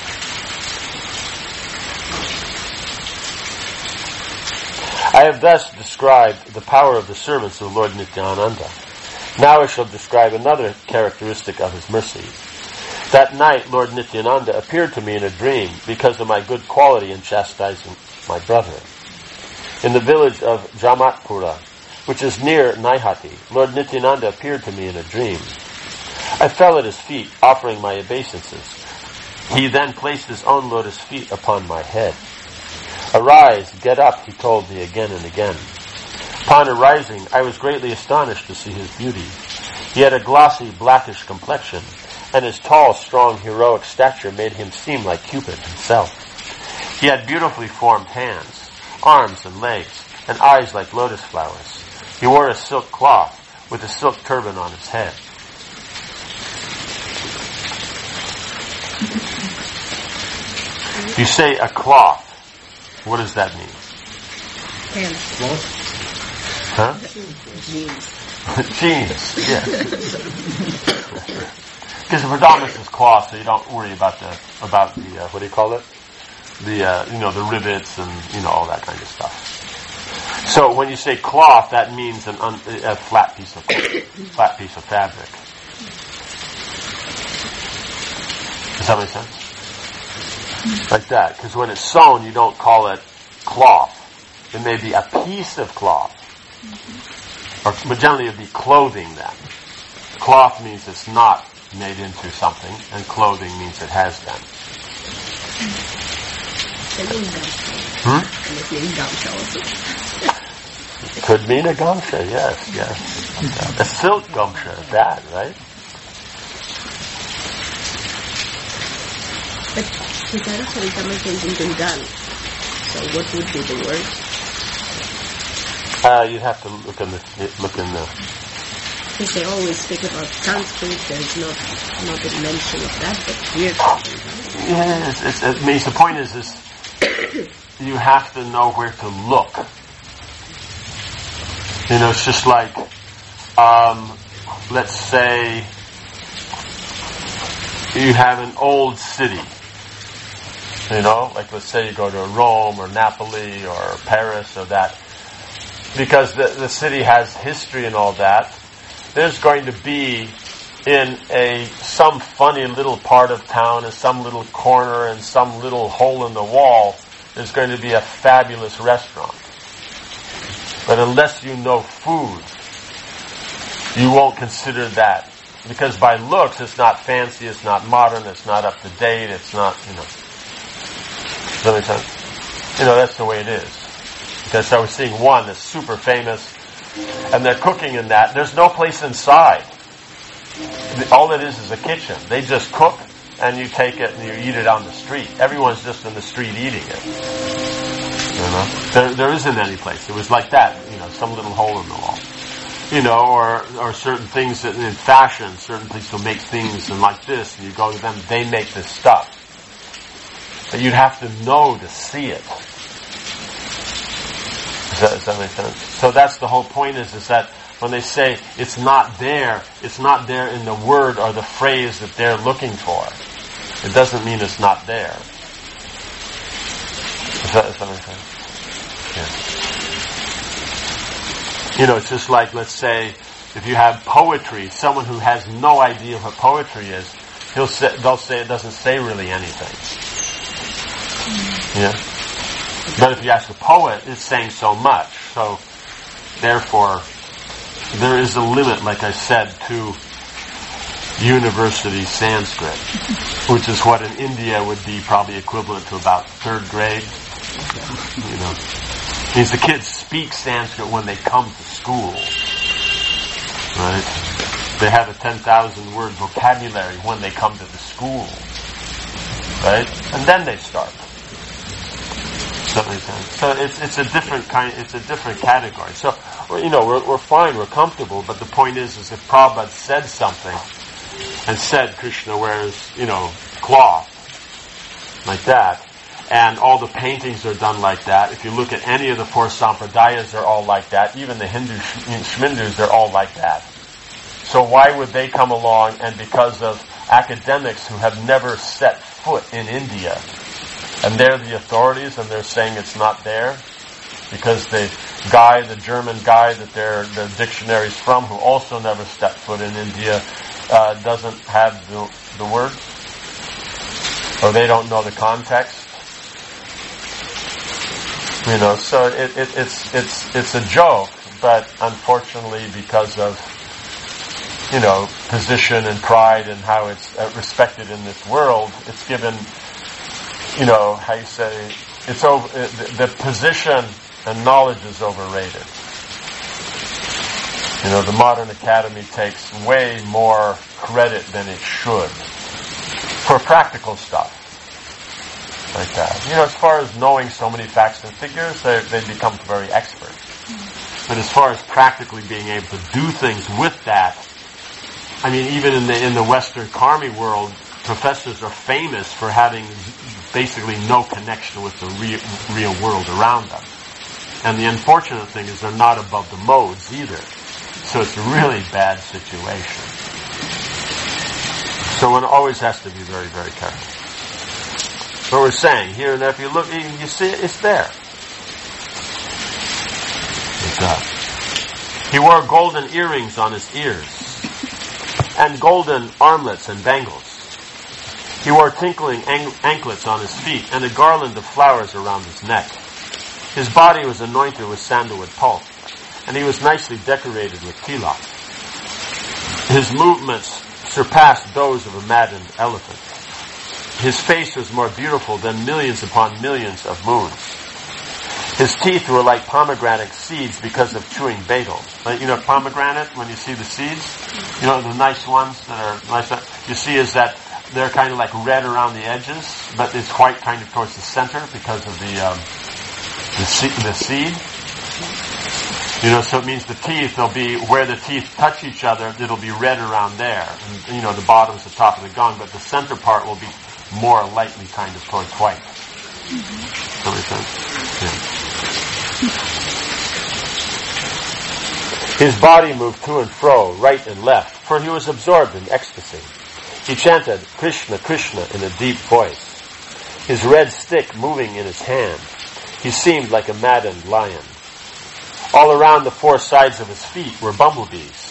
I have thus described the power of the servants of Lord Nityananda. Now I shall describe another characteristic of his mercy. That night, Lord Nityananda appeared to me in a dream because of my good quality in chastising my brother. In the village of Jamatpura, which is near Naihati, Lord Nityananda appeared to me in a dream. I fell at his feet, offering my obeisances. He then placed his own lotus feet upon my head. Arise, get up, he told me again and again. Upon arising, I was greatly astonished to see his beauty. He had a glossy, blackish complexion, and his tall, strong, heroic stature made him seem like Cupid himself. He had beautifully formed hands, arms and legs, and eyes like lotus flowers. He wore a silk cloth with a silk turban on his head. You say a cloth. What does that mean? Pants. Huh? Jeans. Jeans, yeah. Because the predominance is cloth, so you don't worry about the what do you call it? The rivets and, all that kind of stuff. So when you say cloth, that means a flat piece of fabric. Does that make sense? Like that. Because when it's sewn, you don't call it cloth. It may be a piece of cloth. But generally it would be clothing then. Cloth means it's not made into something, and clothing means it has been. It could mean a gamsha, yes. A silk gamsha, that, right? But Sitara Saritama came in Bengali. So what would be the word? You'd have to look in the. Because they always speak about Sanskrit, there's not a mention of that, but here. Yes, it means the point is you have to know where to look. It's just like, let's say you have an old city. Like let's say you go to Rome or Napoli or Paris or that. Because the city has history and all that, there's going to be in some funny little part of town, in some little corner, in some little hole in the wall, there's going to be a fabulous restaurant. But unless you know food, you won't consider that. Because by looks, it's not fancy, it's not modern, it's not up to date, it's not, Does that make sense? That's the way it is. Because I was seeing one that's super famous, and they're cooking in that. There's no place inside. All it is a kitchen. They just cook, and you take it and you eat it on the street. Everyone's just in the street eating it. There isn't any place. It was like that, some little hole in the wall. Or certain things that in fashion, certain people make things and like this, and you go to them, they make this stuff. But you'd have to know to see it. Does that make sense? So that's the whole point is that when they say it's not there in the word or the phrase that they're looking for. It doesn't mean it's not there. Does that make sense? Yeah. It's just like, let's say, if you have poetry, someone who has no idea what poetry is, they'll say it doesn't say really anything. Yeah. But if you ask a poet, it's saying so much. So, therefore, there is a limit, like I said, to university Sanskrit, which is what in India would be probably equivalent to about 3rd grade. Means the kids speak Sanskrit when they come to school, right? They have a 10,000 word vocabulary when they come to the school, right? And then they start. So it's a different kind. It's a different category. So we're fine. We're comfortable. But the point is if Prabhupada said something and said Krishna wears cloth like that, and all the paintings are done like that. If you look at any of the 4 sampradayas, they're all like that. Even the Hindu Shmindus, they're all like that. So why would they come along and because of academics who have never set foot in India, and they're the authorities and they're saying it's not there? Because the German guy that their dictionary's from, who also never stepped foot in India, doesn't have the word? Or they don't know the context? So it's a joke, but unfortunately because of position and pride and how it's respected in this world, it's given how you say it's over. The position and knowledge is overrated. The modern academy takes way more credit than it should for practical stuff. Like that. As far as knowing so many facts and figures, they become very expert. But as far as practically being able to do things with that, even in the Western Karmi world, professors are famous for having basically no connection with the real world around them. And the unfortunate thing is they're not above the modes either. So it's a really bad situation. So one always has to be very, very careful. What we're saying here, and if you look, you see it, it's there. He wore golden earrings on his ears, and golden armlets and bangles. He wore tinkling anklets on his feet, and a garland of flowers around his neck. His body was anointed with sandalwood pulp, and he was nicely decorated with tilak. His movements surpassed those of a maddened elephant. His face was more beautiful than millions upon millions of moons. His teeth were like pomegranate seeds because of chewing betel. Pomegranate, when you see the seeds, the nice ones that are nice, you see is that they're kind of like red around the edges, but it's white kind of towards the center because of the seed. So it means the teeth will be, where the teeth touch each other, it'll be red around there. And, the bottom's the top of the gum, but the center part will be more lightly kind of towards white. Does that make sense? Yeah. His body moved to and fro, right and left, for he was absorbed in ecstasy. He chanted Krishna, Krishna in a deep voice, his red stick moving in his hand. He seemed like a maddened lion. All around the 4 sides of his feet were bumblebees.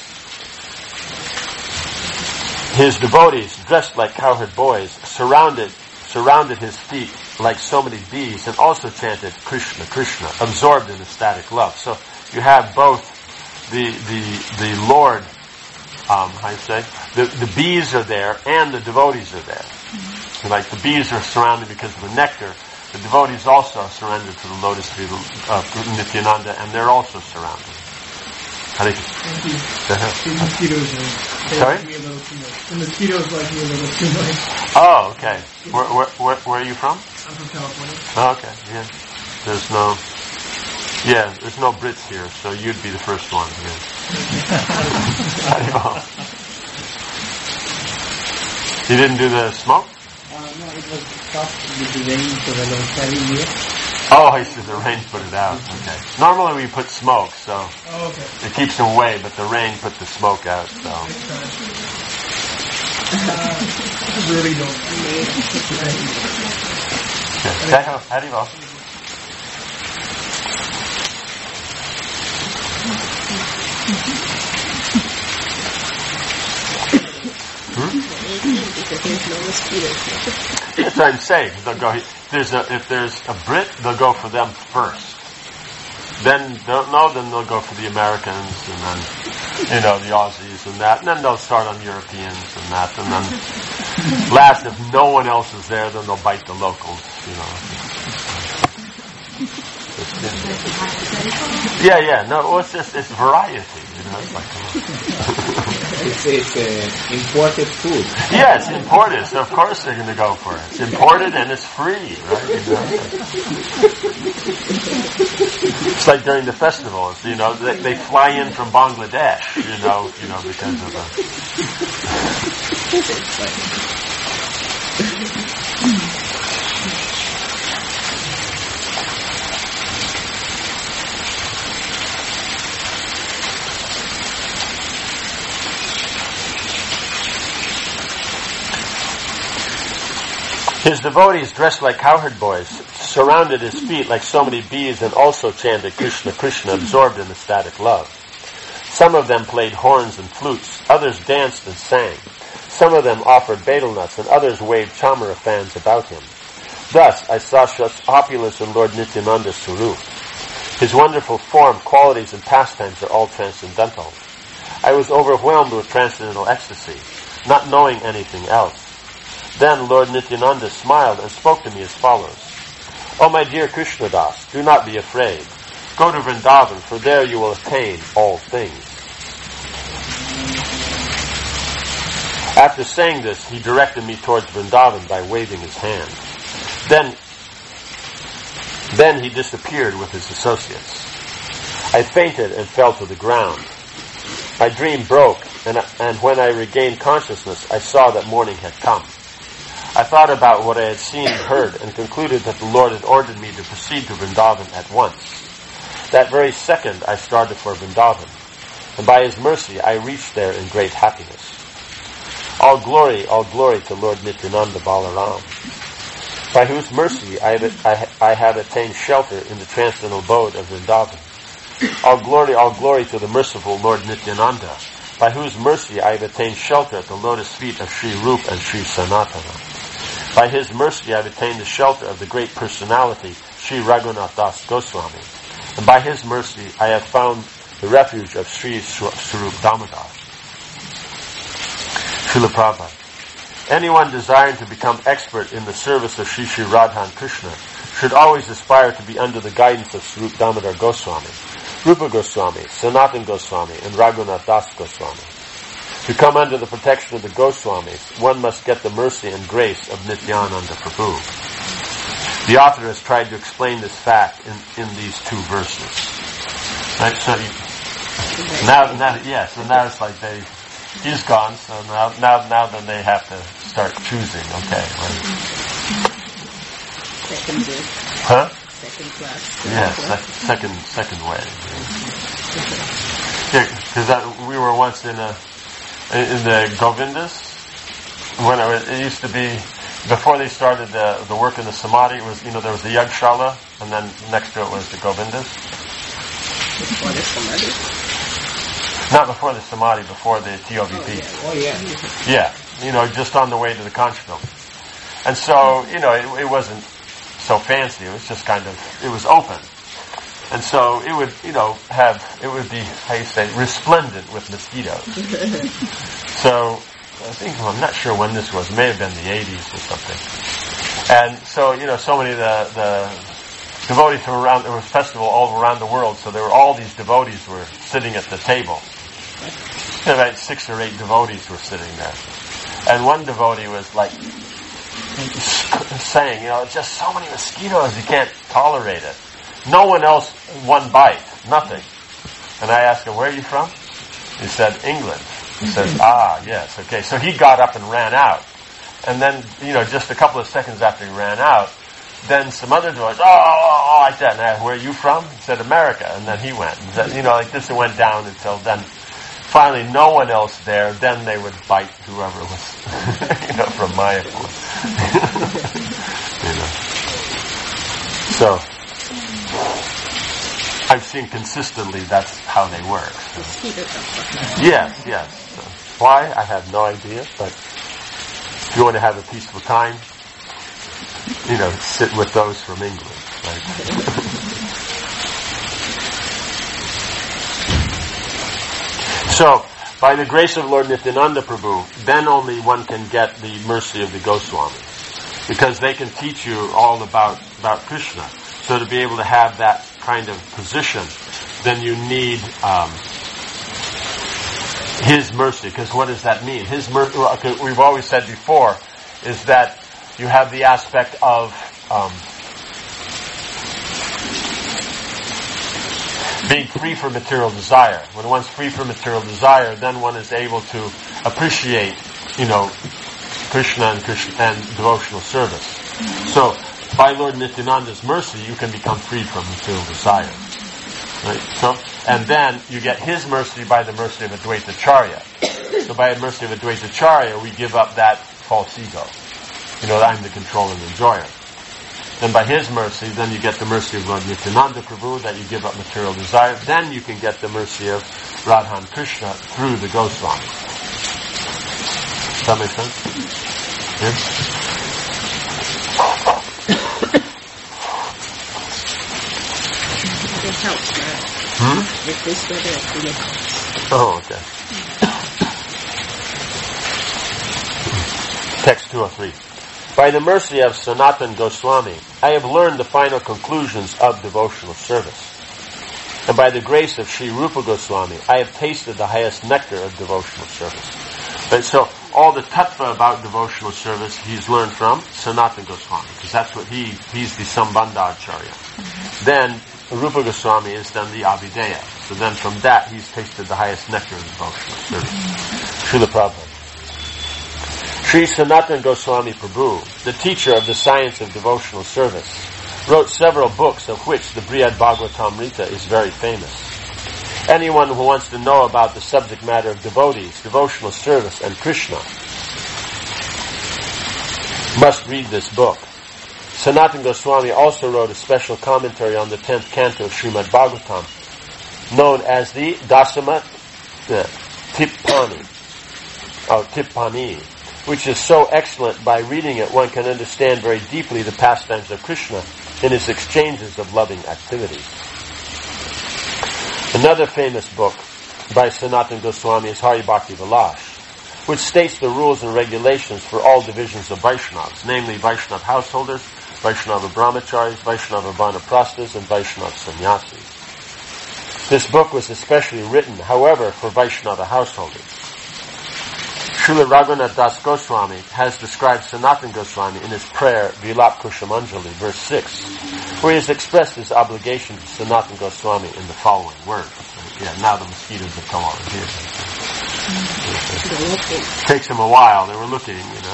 His devotees, dressed like cowherd boys, surrounded his feet like so many bees, and also chanted Krishna, Krishna, absorbed in ecstatic love. So you have both the Lord, the bees are there and the devotees are there. Like the bees are surrounded because of the nectar. The devotees also are surrendered to the lotus feet of Nityananda, and they're also surrounded. Thank you. The mosquitoes like me a little too much. The mosquitoes like me a little too much. Oh, okay. Where are you from? I'm from California. Oh, okay. Yeah. There's no Brits here, so you'd be the first one. Yeah. You didn't do the smoke? No, it was stopped with the rain for a long time here. Oh, I see. The rain put it out. Okay. Normally we put smoke, so it keeps them away, but the rain put the smoke out. So. Really don't. Okay. How do you go? That's what I'm saying. They'll go. If there's a Brit, they'll go for them first. Then they'll go for the Americans, and then, the Aussies and that, and then they'll start on Europeans and that, and then last, if no one else is there, then they'll bite the locals, Yeah, no, it's variety, it's like It's imported food. Yeah, it's imported, so of course they're going to go for it. It's imported and it's free, right? It's like during the festivals, they fly in from Bangladesh, because of His devotees, dressed like cowherd boys, surrounded his feet like so many bees and also chanted Krishna, Krishna, absorbed in ecstatic love. Some of them played horns and flutes, others danced and sang. Some of them offered betel nuts, and others waved chamara fans about him. Thus, I saw such opulence in Lord Nityananda's Swarup. His wonderful form, qualities, and pastimes are all transcendental. I was overwhelmed with transcendental ecstasy, not knowing anything else. Then Lord Nityananda smiled and spoke to me as follows. "Oh, my dear Krishnadas, do not be afraid. Go to Vrindavan, for there you will attain all things." After saying this, he directed me towards Vrindavan by waving his hand. Then he disappeared with his associates. I fainted and fell to the ground. My dream broke, and when I regained consciousness, I saw that morning had come. I thought about what I had seen and heard, and concluded that the Lord had ordered me to proceed to Vrindavan at once. That very second I started for Vrindavan, and by His mercy I reached there in great happiness. All glory to Lord Nityananda Balaram, by whose mercy I have attained shelter in the transcendental abode of Vrindavan. All glory to the merciful Lord Nityananda, by whose mercy I have attained shelter at the lotus feet of Sri Rup and Sri Sanatana. By his mercy I have attained the shelter of the great personality, Sri Raghunath Das Goswami. And by his mercy I have found the refuge of Sri Swarup Damodar. Srila Prabhupada. Anyone desiring to become expert in the service of Sri Sri Radha and Krishna should always aspire to be under the guidance of Swarup Damodar Goswami, Rupa Goswami, Sanatan Goswami, and Raghunath Das Goswami. To come under the protection of the Goswamis, one must get the mercy and grace of Nityananda Prabhu. The author has tried to explain this fact in these two verses. Right? So now it's like he's gone, so now then they have to start choosing, okay. Right? Second group. Huh? Second class. Yes, second way. Yeah, because we were once in the Govindas, when it used to be, before they started the work in the Samadhi, it was, there was the Yagshala, and then next to it was the Govindas. Before the Samadhi? Not before the Samadhi, before the TOVP. Oh yeah. Yeah, just on the way to the Kanchville. And so, it wasn't so fancy, it was just it was open. And so it would, it would be, resplendent with mosquitoes. So, I'm not sure when this was, it may have been the 80s or something. And so, so many of the devotees from around, there was a festival all around the world, so there were all these devotees were sitting at the table. About 6 or 8 devotees were sitting there. And one devotee was like, saying, just so many mosquitoes, you can't tolerate it. No one else, one bite, nothing. And I asked him, where are you from? He said, England. He says, yes, okay. So he got up and ran out. And then, just a couple of seconds after he ran out, then some other devotees, like that. And I asked, where are you from? He said, America. And then he went. And then, like this, it went down until then. Finally, no one else there. Then they would bite whoever was, from Mayapur. So, I've seen consistently that's how they work. So. Yes. So, why? I have no idea. But if you want to have a peaceful time, sit with those from England. Right? So, by the grace of Lord Nityananda Prabhu, then only one can get the mercy of the Goswamis, because they can teach you all about Krishna. So to be able to have that kind of position, then you need His mercy. Because what does that mean? His mercy, we've always said before, is that you have the aspect of being free from material desire. When one's free from material desire, then one is able to appreciate, Krishna and devotional service. So, by Lord Nityananda's mercy, you can become freed from material desire. Right? So, and then you get His mercy by the mercy of Advaita Acharya. So, by the mercy of Advaita Acharya, we give up that false ego. That I'm the controlling enjoyer. Then by His mercy, then you get the mercy of Lord Nityananda Prabhu, that you give up material desire. Then you can get the mercy of Radha and Krishna through the Goswamis. Does that make sense? Yeah? It helps, With this weather, it really helps. Oh, okay. Text 203. By the mercy of Sanatan Goswami, I have learned the final conclusions of devotional service. And by the grace of Sri Rupa Goswami, I have tasted the highest nectar of devotional service. But so, all the tattva about devotional service he's learned from Sanatan Goswami, because that's what he's the Sambandha Acharya. Mm-hmm. Then, Rupa Goswami is then the Abhideya. So then from that, he's tasted the highest nectar of devotional service. Srila Prabhupada. Sri Sanatan Goswami Prabhu, the teacher of the science of devotional service, wrote several books of which the Brihad Bhagavatamrita is very famous. Anyone who wants to know about the subject matter of devotees, devotional service, and Krishna must read this book. Sanatan Goswami also wrote a special commentary on the 10th canto of Srimad Bhagavatam, known as the Dasama Tippani, which is so excellent. By reading it, one can understand very deeply the pastimes of Krishna in his exchanges of loving activities. Another famous book by Sanatan Goswami is Hari Bhakti Vilas, which states the rules and regulations for all divisions of Vaishnavas, namely Vaishnava householders, Vaishnava brahmacharis, Vaishnava vanaprasthas, and Vaishnava sannyasis. This book was especially written, however, for Vaishnava householders. Srila Raghunath Das Goswami has described Sanatan Goswami in his prayer, Vilap Kushamanjali, verse 6, where he has expressed his obligation to Sanatan Goswami in the following words. Yeah, now the mosquitoes have come over here. It takes them a while. They were looking,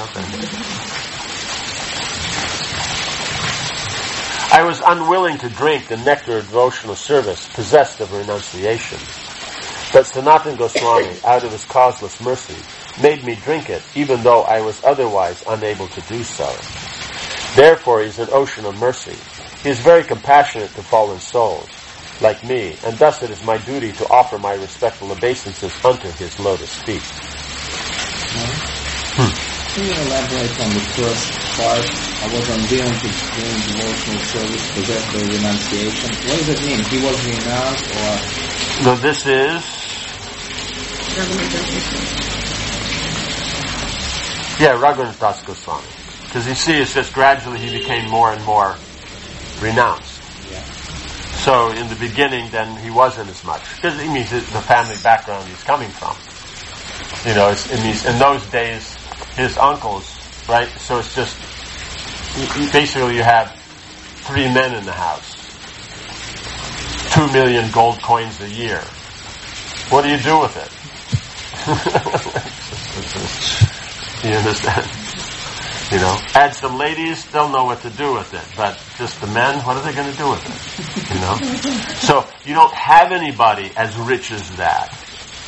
I was unwilling to drink the nectar of devotional service possessed of renunciation. But Sanatan Goswami, out of his causeless mercy, made me drink it, even though I was otherwise unable to do so. Therefore, he is an ocean of mercy. He is very compassionate to fallen souls, like me, and thus it is my duty to offer my respectful obeisances unto his lotus feet. Can you elaborate on the first part? I was unwilling to bring devotional service, possess the renunciation. What does it mean? He was renounced, or... No, this is... Yeah, Raghunath Das Goswami. Because you see, it's just gradually he became more and more renounced. Yeah. So in the beginning, then he wasn't as much. Because it means the family background he's coming from. In those days, his uncles, right? So it's just, basically you have 3 men in the house. 2 million gold coins a year. What do you do with it? You understand? Add some ladies, they'll know what to do with it. But just the men, what are they going to do with it? So you don't have anybody as rich as that.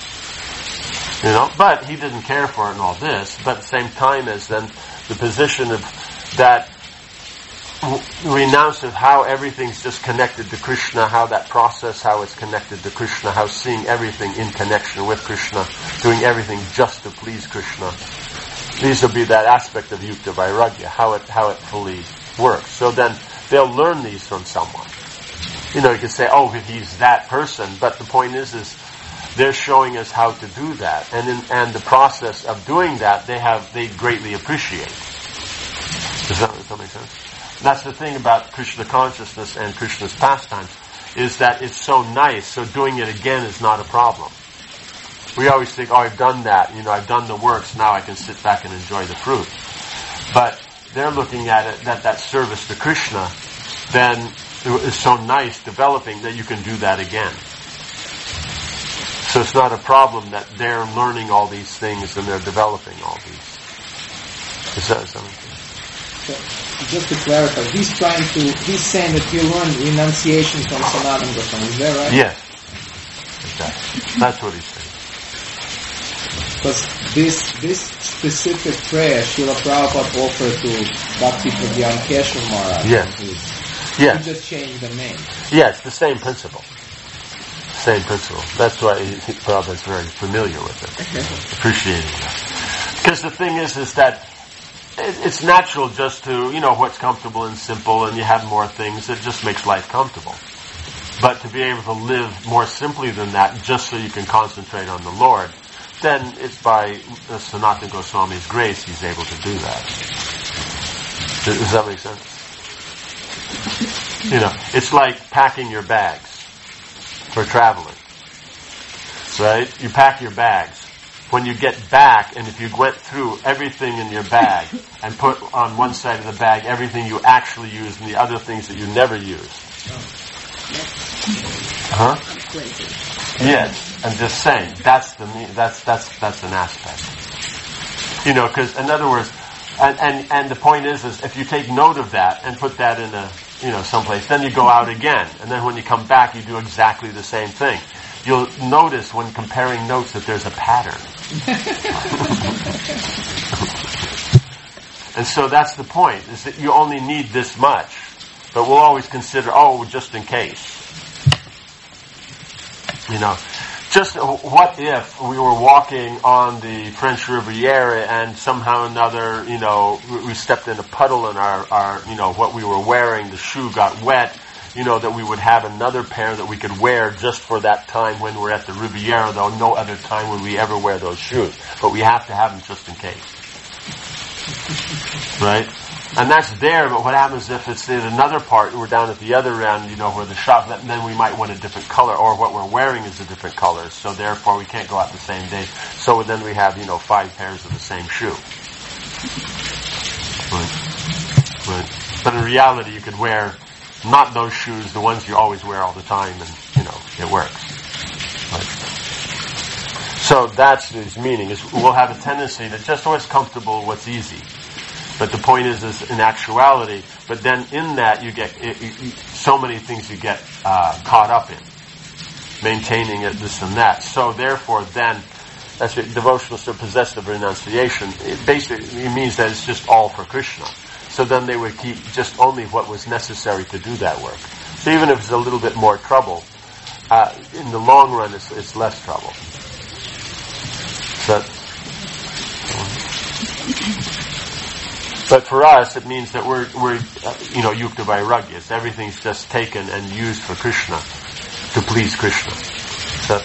But he didn't care for it and all this. But at the same time as then the position of that renounce of how everything's just connected to Krishna, how that process, how it's connected to Krishna, how seeing everything in connection with Krishna, doing everything just to please Krishna. These will be that aspect of Yukta Vairagya, how it fully works. So then they'll learn these from someone. You can say, oh, he's that person, but the point is they're showing us how to do that, and the process of doing that they greatly appreciate. Does that make sense? That's the thing about Krishna consciousness and Krishna's pastimes, is that it's so nice, so doing it again is not a problem. We always think, I've done that, I've done the works, now I can sit back and enjoy the fruit. But they're looking at it, that service to Krishna, then is so nice, developing, that you can do that again. So it's not a problem that they're learning all these things and they're developing all these. Is that something? So, just to clarify, he's saying that you learned renunciation from Sanatana Goswami, is that right? Yes. Exactly. That's what he's saying. Because this specific prayer, Srila Prabhupada offered to Bhakti Pragyan Keshav Maharaj. Yes. Yes. He just changed the name. Yes, the same principle. Same principle. That's why Prabhupada's very familiar with it. Appreciating that. Because the thing is that it's natural just to, what's comfortable and simple, and you have more things, it just makes life comfortable. But to be able to live more simply than that, just so you can concentrate on the Lord, then it's by Sanatana Goswami's grace he's able to do that. Does that make sense? It's like packing your bags for traveling. Right? You pack your bags. When you get back, and if you went through everything in your bag and put on one side of the bag everything you actually use and the other things that you never use. Huh? Yes, I'm just saying that's an aspect. Because in other words, and the point is if you take note of that and put that in a someplace, then you go out again, and then when you come back, you do exactly the same thing. You'll notice when comparing notes that there's a pattern. And so that's the point, is that you only need this much, but we'll always consider, just in case. Just what if we were walking on the French Riviera and somehow or another, we stepped in a puddle and our what we were wearing, the shoe got wet, that we would have another pair that we could wear just for that time when we're at the Riviera, though no other time would we ever wear those shoes. But we have to have them just in case. Right? And that's there, but what happens if it's in another part, we're down at the other end, where the shop, then we might want a different color, or what we're wearing is a different color, so therefore we can't go out the same day. So then we have, 5 pairs of the same shoe. Right. But in reality, you could wear not those shoes, the ones you always wear all the time, and, it works. Right. So that's his meaning, is we'll have a tendency to just what's comfortable, what's easy. But the point is in actuality, but then in that you get so many things you get caught up in, maintaining it, this and that. So therefore, then that's what devotional service, possessive renunciation. It basically means that it's just all for Krishna. So then they would keep just only what was necessary to do that work. So even if it's a little bit more trouble, in the long run, it's less trouble. But for us, it means that we're yukta vairagya. Everything's just taken and used for Krishna, to please Krishna. So,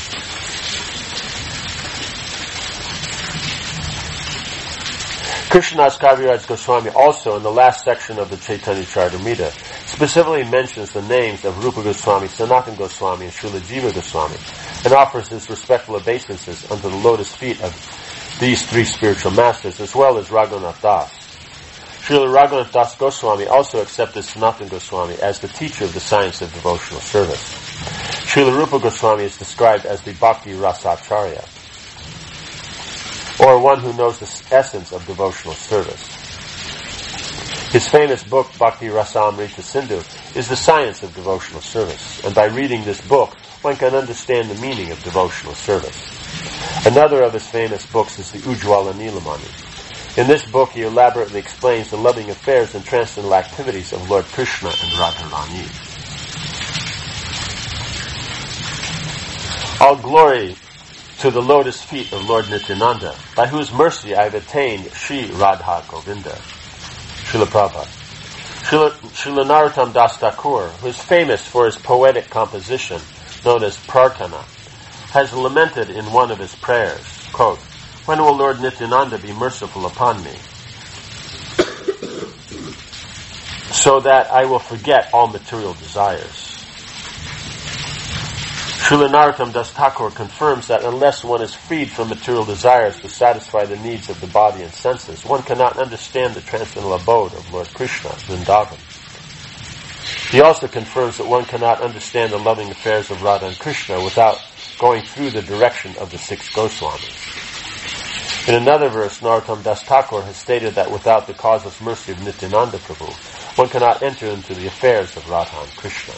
Krishnadas Kaviraj Goswami also, in the last section of the Chaitanya Charitamrita, specifically mentions the names of Rupa Goswami, Sanatana Goswami, and Srila Jiva Goswami, and offers his respectful obeisances unto the lotus feet of these 3 spiritual masters, as well as Raghunath Das. Srila Raghunath Das Goswami also accepted Sanatana Goswami as the teacher of the science of devotional service. Srila Rupa Goswami is described as the Bhakti Rasacharya, or one who knows the essence of devotional service. His famous book, Bhakti Rasamrita Sindhu, is the science of devotional service, and by reading this book, one can understand the meaning of devotional service. Another of his famous books is the Ujjwala Nilamani. In this book, he elaborately explains the loving affairs and transcendental activities of Lord Krishna and Radharani. All glory to the lotus feet of Lord Nityananda, by whose mercy I have attained Sri Radha Govinda. Srila Prabhupada. Srila Narottam Das Thakur, who is famous for his poetic composition known as Prarthana, has lamented in one of his prayers, quote, "When will Lord Nityananda be merciful upon me, so that I will forget all material desires?" Srila Narottam Das Thakur confirms that unless one is freed from material desires to satisfy the needs of the body and senses, one cannot understand the transcendental abode of Lord Krishna, Vrindavan. He also confirms that one cannot understand the loving affairs of Radha and Krishna without going through the direction of the 6 Goswamis. In another verse, Narottam Das Thakur has stated that without the causeless mercy of Nityananda Prabhu, one cannot enter into the affairs of Radha and Krishna.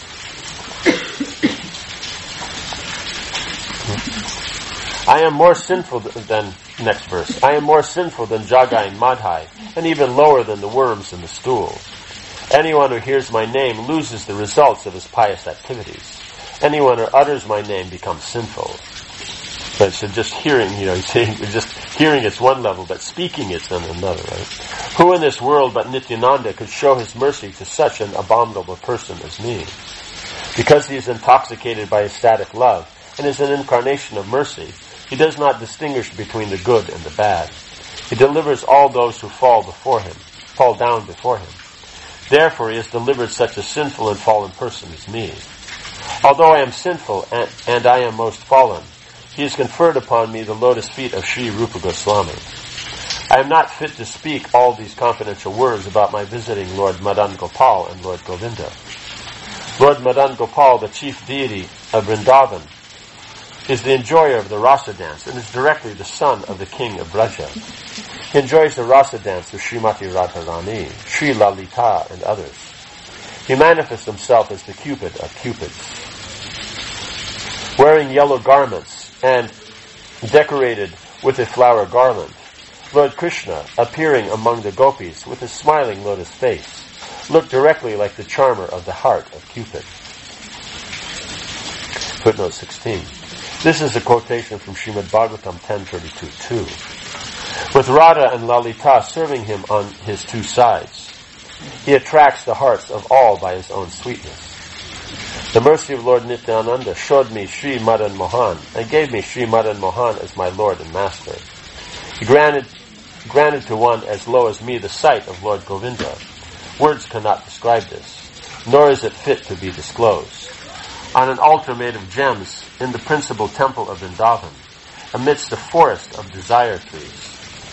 I am more sinful than, next verse, I am more sinful than Jagai and Madhai, and even lower than the worms in the stool. Anyone who hears my name loses the results of his pious activities. Anyone who utters my name becomes sinful. But so just hearing, he's saying just hearing it's one level, but speaking it's on another, right? Who in this world but Nityananda could show his mercy to such an abominable person as me? Because he is intoxicated by ecstatic love and is an incarnation of mercy, he does not distinguish between the good and the bad. He delivers all those who fall down before him. Therefore he has delivered such a sinful and fallen person as me. Although I am sinful and I am most fallen, he has conferred upon me the lotus feet of Sri Rupa Goswami. I am not fit to speak all these confidential words about my visiting Lord Madan Gopal and Lord Govinda. Lord Madan Gopal, the chief deity of Vrindavan, is the enjoyer of the rasa dance and is directly the son of the king of Braja. He enjoys the rasa dance with Srimati Radharani, Sri Lalita, and others. He manifests himself as the Cupid of Cupids. Wearing yellow garments and decorated with a flower garland, Lord Krishna, appearing among the gopis with a smiling lotus face, looked directly like the charmer of the heart of Cupid. Footnote 16. This is a quotation from Srimad Bhagavatam 10:32-2. With Radha and Lalita serving him on his two sides, he attracts the hearts of all by his own sweetness. The mercy of Lord Nityananda showed me Sri Madan Mohan and gave me Sri Madan Mohan as my Lord and Master. He granted to one as low as me the sight of Lord Govinda. Words cannot describe this, nor is it fit to be disclosed. On an altar made of gems in the principal temple of Vrindavan, amidst a forest of desire trees,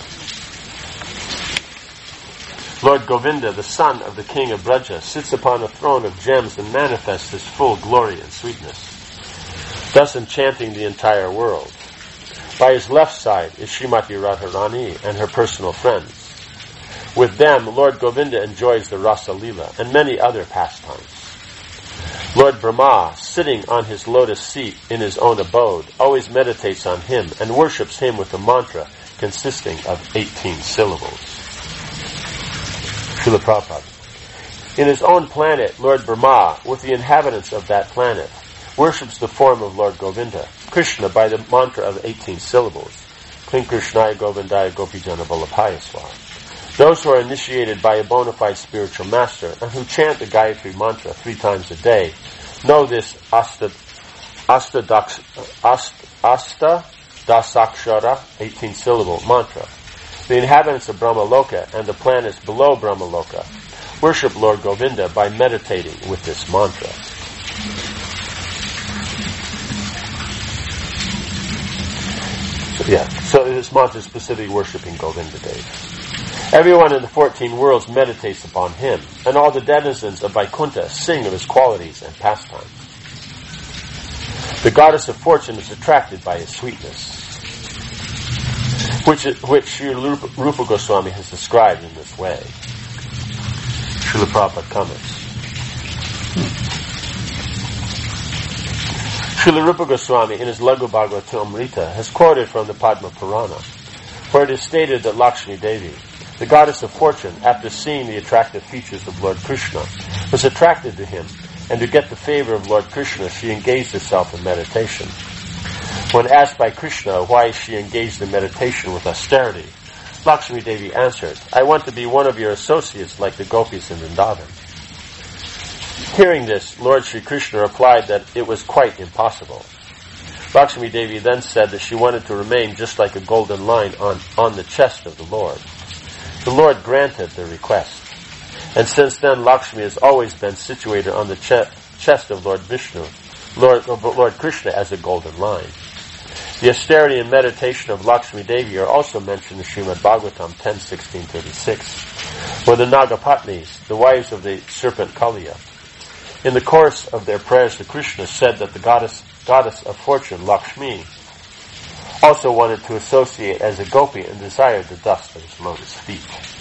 Lord Govinda, the son of the king of Braja, sits upon a throne of gems and manifests his full glory and sweetness, thus enchanting the entire world. By his left side is Srimati Radharani and her personal friends. With them, Lord Govinda enjoys the Rasa Leela and many other pastimes. Lord Brahma, sitting on his lotus seat in his own abode, always meditates on him and worships him with a mantra consisting of 18 syllables. Srila Prabhupada. In his own planet, Lord Brahma, with the inhabitants of that planet, worships the form of Lord Govinda, Krishna, by the mantra of 18 syllables. Kling Krishnaya Govindaya Gopijana Vallabhaya Swaha. Those who are initiated by a bona fide spiritual master and who chant the Gayatri mantra 3 times a day know this Astadasakshara 18-syllable mantra. The inhabitants of Brahmaloka and the planets below Brahmaloka worship Lord Govinda by meditating with this mantra. So this mantra is specifically worshipping Govinda Dev. Everyone in the 14 worlds meditates upon him, and all the denizens of Vaikuntha sing of his qualities and pastimes. The goddess of fortune is attracted by his sweetness, which Sri Rupa Goswami has described in this way. Srila Prabhupada comments. Srila Rupa Goswami in his Lagu Bhagavatamrita has quoted from the Padma Purana, where it is stated that Lakshmi Devi, the goddess of fortune, after seeing the attractive features of Lord Krishna, was attracted to him, and to get the favor of Lord Krishna, she engaged herself in meditation. When asked by Krishna why she engaged in meditation with austerity, Lakshmi Devi answered, "I want to be one of your associates like the gopis in Vrindavan." Hearing this, Lord Sri Krishna replied that it was quite impossible. Lakshmi Devi then said that she wanted to remain just like a golden line on the chest of the Lord. The Lord granted the request. And since then, Lakshmi has always been situated on the chest of Lord Vishnu, Lord Krishna, as a golden line. The austerity and meditation of Lakshmi Devi are also mentioned in Srimad Bhagavatam 10:16-36, where the Nagapatnis, the wives of the serpent Kaliya, in the course of their prayers to Krishna, said that the goddess of fortune, Lakshmi, also wanted to associate as a gopi and desired the dust of his lotus feet.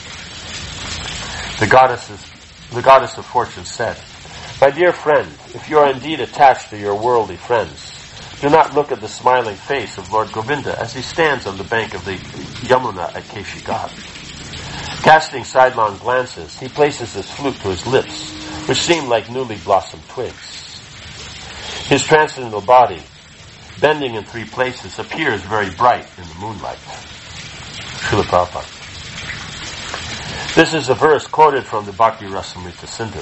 The goddess of fortune said, "My dear friend, if you are indeed attached to your worldly friends, do not look at the smiling face of Lord Govinda as he stands on the bank of the Yamuna at Keshi Ghat. Casting sidelong glances, he places his flute to his lips, which seem like newly blossomed twigs. His transcendental body, bending in 3 places, appears very bright in the moonlight." Srila Prabhupada. This is a verse quoted from the Bhakti Rasamrita Sindhu,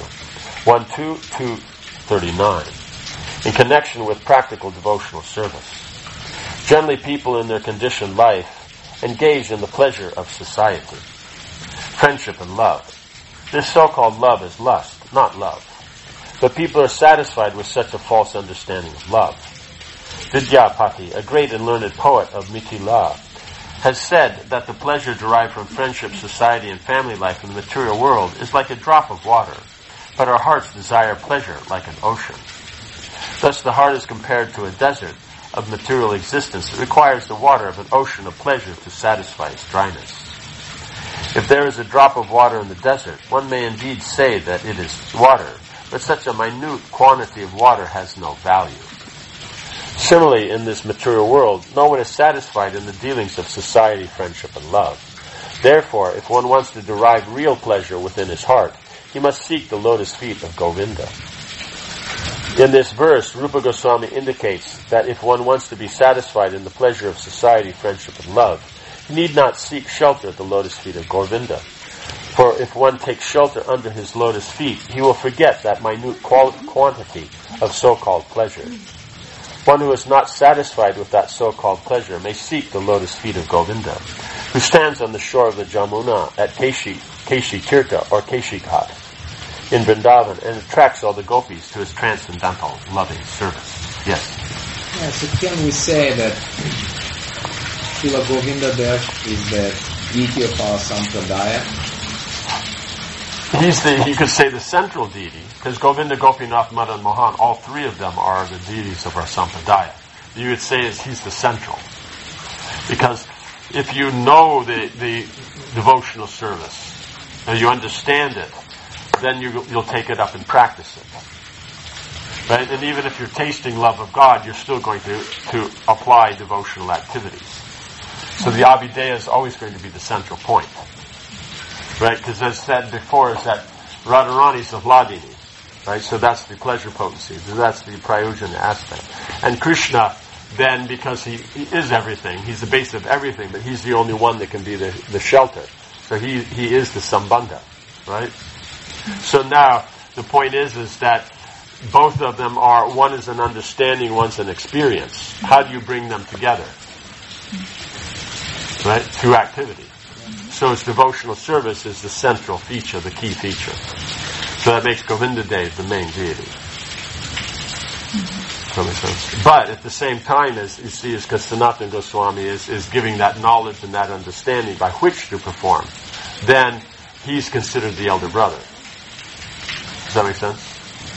1.2.239, in connection with practical devotional service. Generally, people in their conditioned life engage in the pleasure of society, friendship and love. This so-called love is lust, not love. But people are satisfied with such a false understanding of love. Vidyapati, a great and learned poet of Mithila, has said that the pleasure derived from friendship, society, and family life in the material world is like a drop of water, but our hearts desire pleasure like an ocean. Thus the heart is compared to a desert of material existence that requires the water of an ocean of pleasure to satisfy its dryness. If there is a drop of water in the desert, one may indeed say that it is water, but such a minute quantity of water has no value. Similarly, in this material world, no one is satisfied in the dealings of society, friendship, and love. Therefore, if one wants to derive real pleasure within his heart, he must seek the lotus feet of Govinda. In this verse, Rupa Goswami indicates that if one wants to be satisfied in the pleasure of society, friendship, and love, he need not seek shelter at the lotus feet of Govinda. For if one takes shelter under his lotus feet, he will forget that minute quantity of so-called pleasure. One who is not satisfied with that so-called pleasure may seek the lotus feet of Govinda, who stands on the shore of the Jamuna at Keshi Tirtha or Keshi Ghat in Vrindavan and attracts all the gopis to his transcendental loving service. Yes? Yeah, so can we say that Srila Govinda Dev is the deity of our Sampradaya? You could say the central deity, because Govinda, Gopinath, Madan Mohan, all 3 of them are the deities of our Sampradaya. You would say he's the central. Because if you know the devotional service, and you understand it, then you'll take it up and practice it. Right? And even if you're tasting love of God, you're still going to apply devotional activities. So the Abhideya is always going to be the central point. Right? Because as said before, is that Radharani is of Hladini. Right? So that's the pleasure potency. So that's the prayojana aspect. And Krishna, then, because he is everything, he's the base of everything, but he's the only one that can be the shelter. So he is the sambandha. Right? So now, the point is that both of them are, one is an understanding, one's an experience. How do you bring them together? Right? Through activity. So its devotional service is the central feature, the key feature. So that makes Govinda Dev the main deity. But at the same time, as you see, as Sanatana Goswami is giving that knowledge and that understanding by which to perform, then he's considered the elder brother. Does that make sense?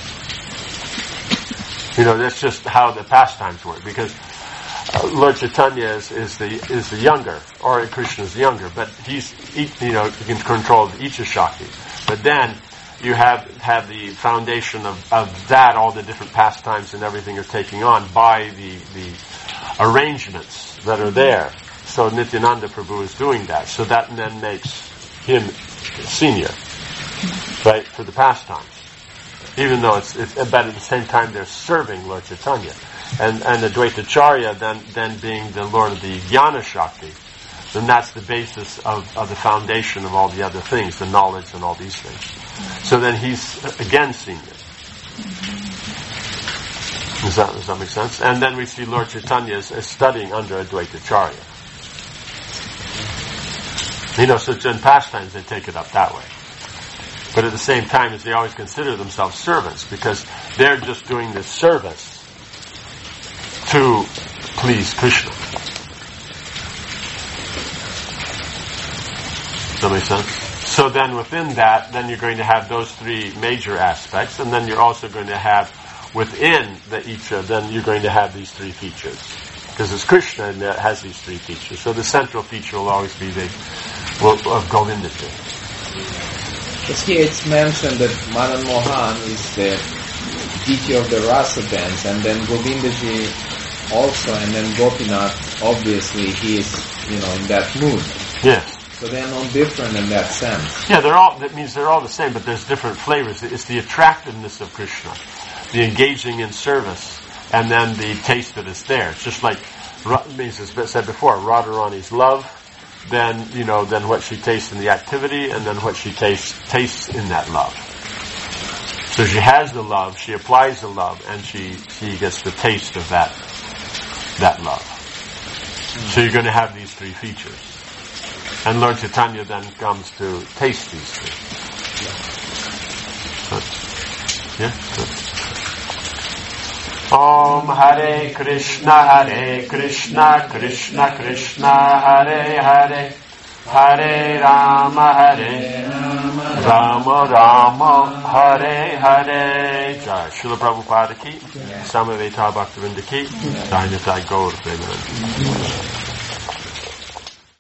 That's just how the pastimes work, because Lord Chaitanya is the younger, or Krishna is the younger, but he can control each Shakti. But then you have the foundation of that, all the different pastimes and everything you're taking on by the arrangements that are there. So Nityananda Prabhu is doing that. So that then makes him senior, right, for the pastimes. Even though but at the same time they're serving Lord Chaitanya. And the Dvaitacharya then being the Lord of the Jnana Shakti, then that's the basis of the foundation of all the other things, the knowledge and all these things. So then he's again senior. Does that make sense? And then we see Lord Chaitanya is studying under Advaitacharya. So in pastimes they take it up that way. But at the same time, as they always consider themselves servants, because they're just doing this service to please Krishna. Does that make sense? So then within that, then you're going to have those three major aspects, and then you're also going to have within the Icha, then you're going to have these three features. Because it's Krishna that has these three features. So the central feature will always be of Govindaji. Because here it's mentioned that Madan Mohan is the deity of the rasa dance, and then Govindaji also, and then Gopinath, obviously he is, in that mood. Yes. So they're no different in that sense. Yeah, that means they're all the same, but there's different flavors. It's the attractiveness of Krishna, the engaging in service, and then the taste that is there. It's just like, means as said before, Radharani's love, then what she tastes in the activity, and then what she tastes in that love. So she has the love, she applies the love, and she gets the taste of that love. So you're going to have these three features. And Lord Chaitanya then comes to taste these things. Good. Om Hare Krishna, Krishna Krishna, Hare Hare, Hare Rama, Rama Rama, Hare Hare. Jai Srila Prabhupada ki, Samaveta Bhaktivinoda ki, Jai Nitai Gaur Premanand.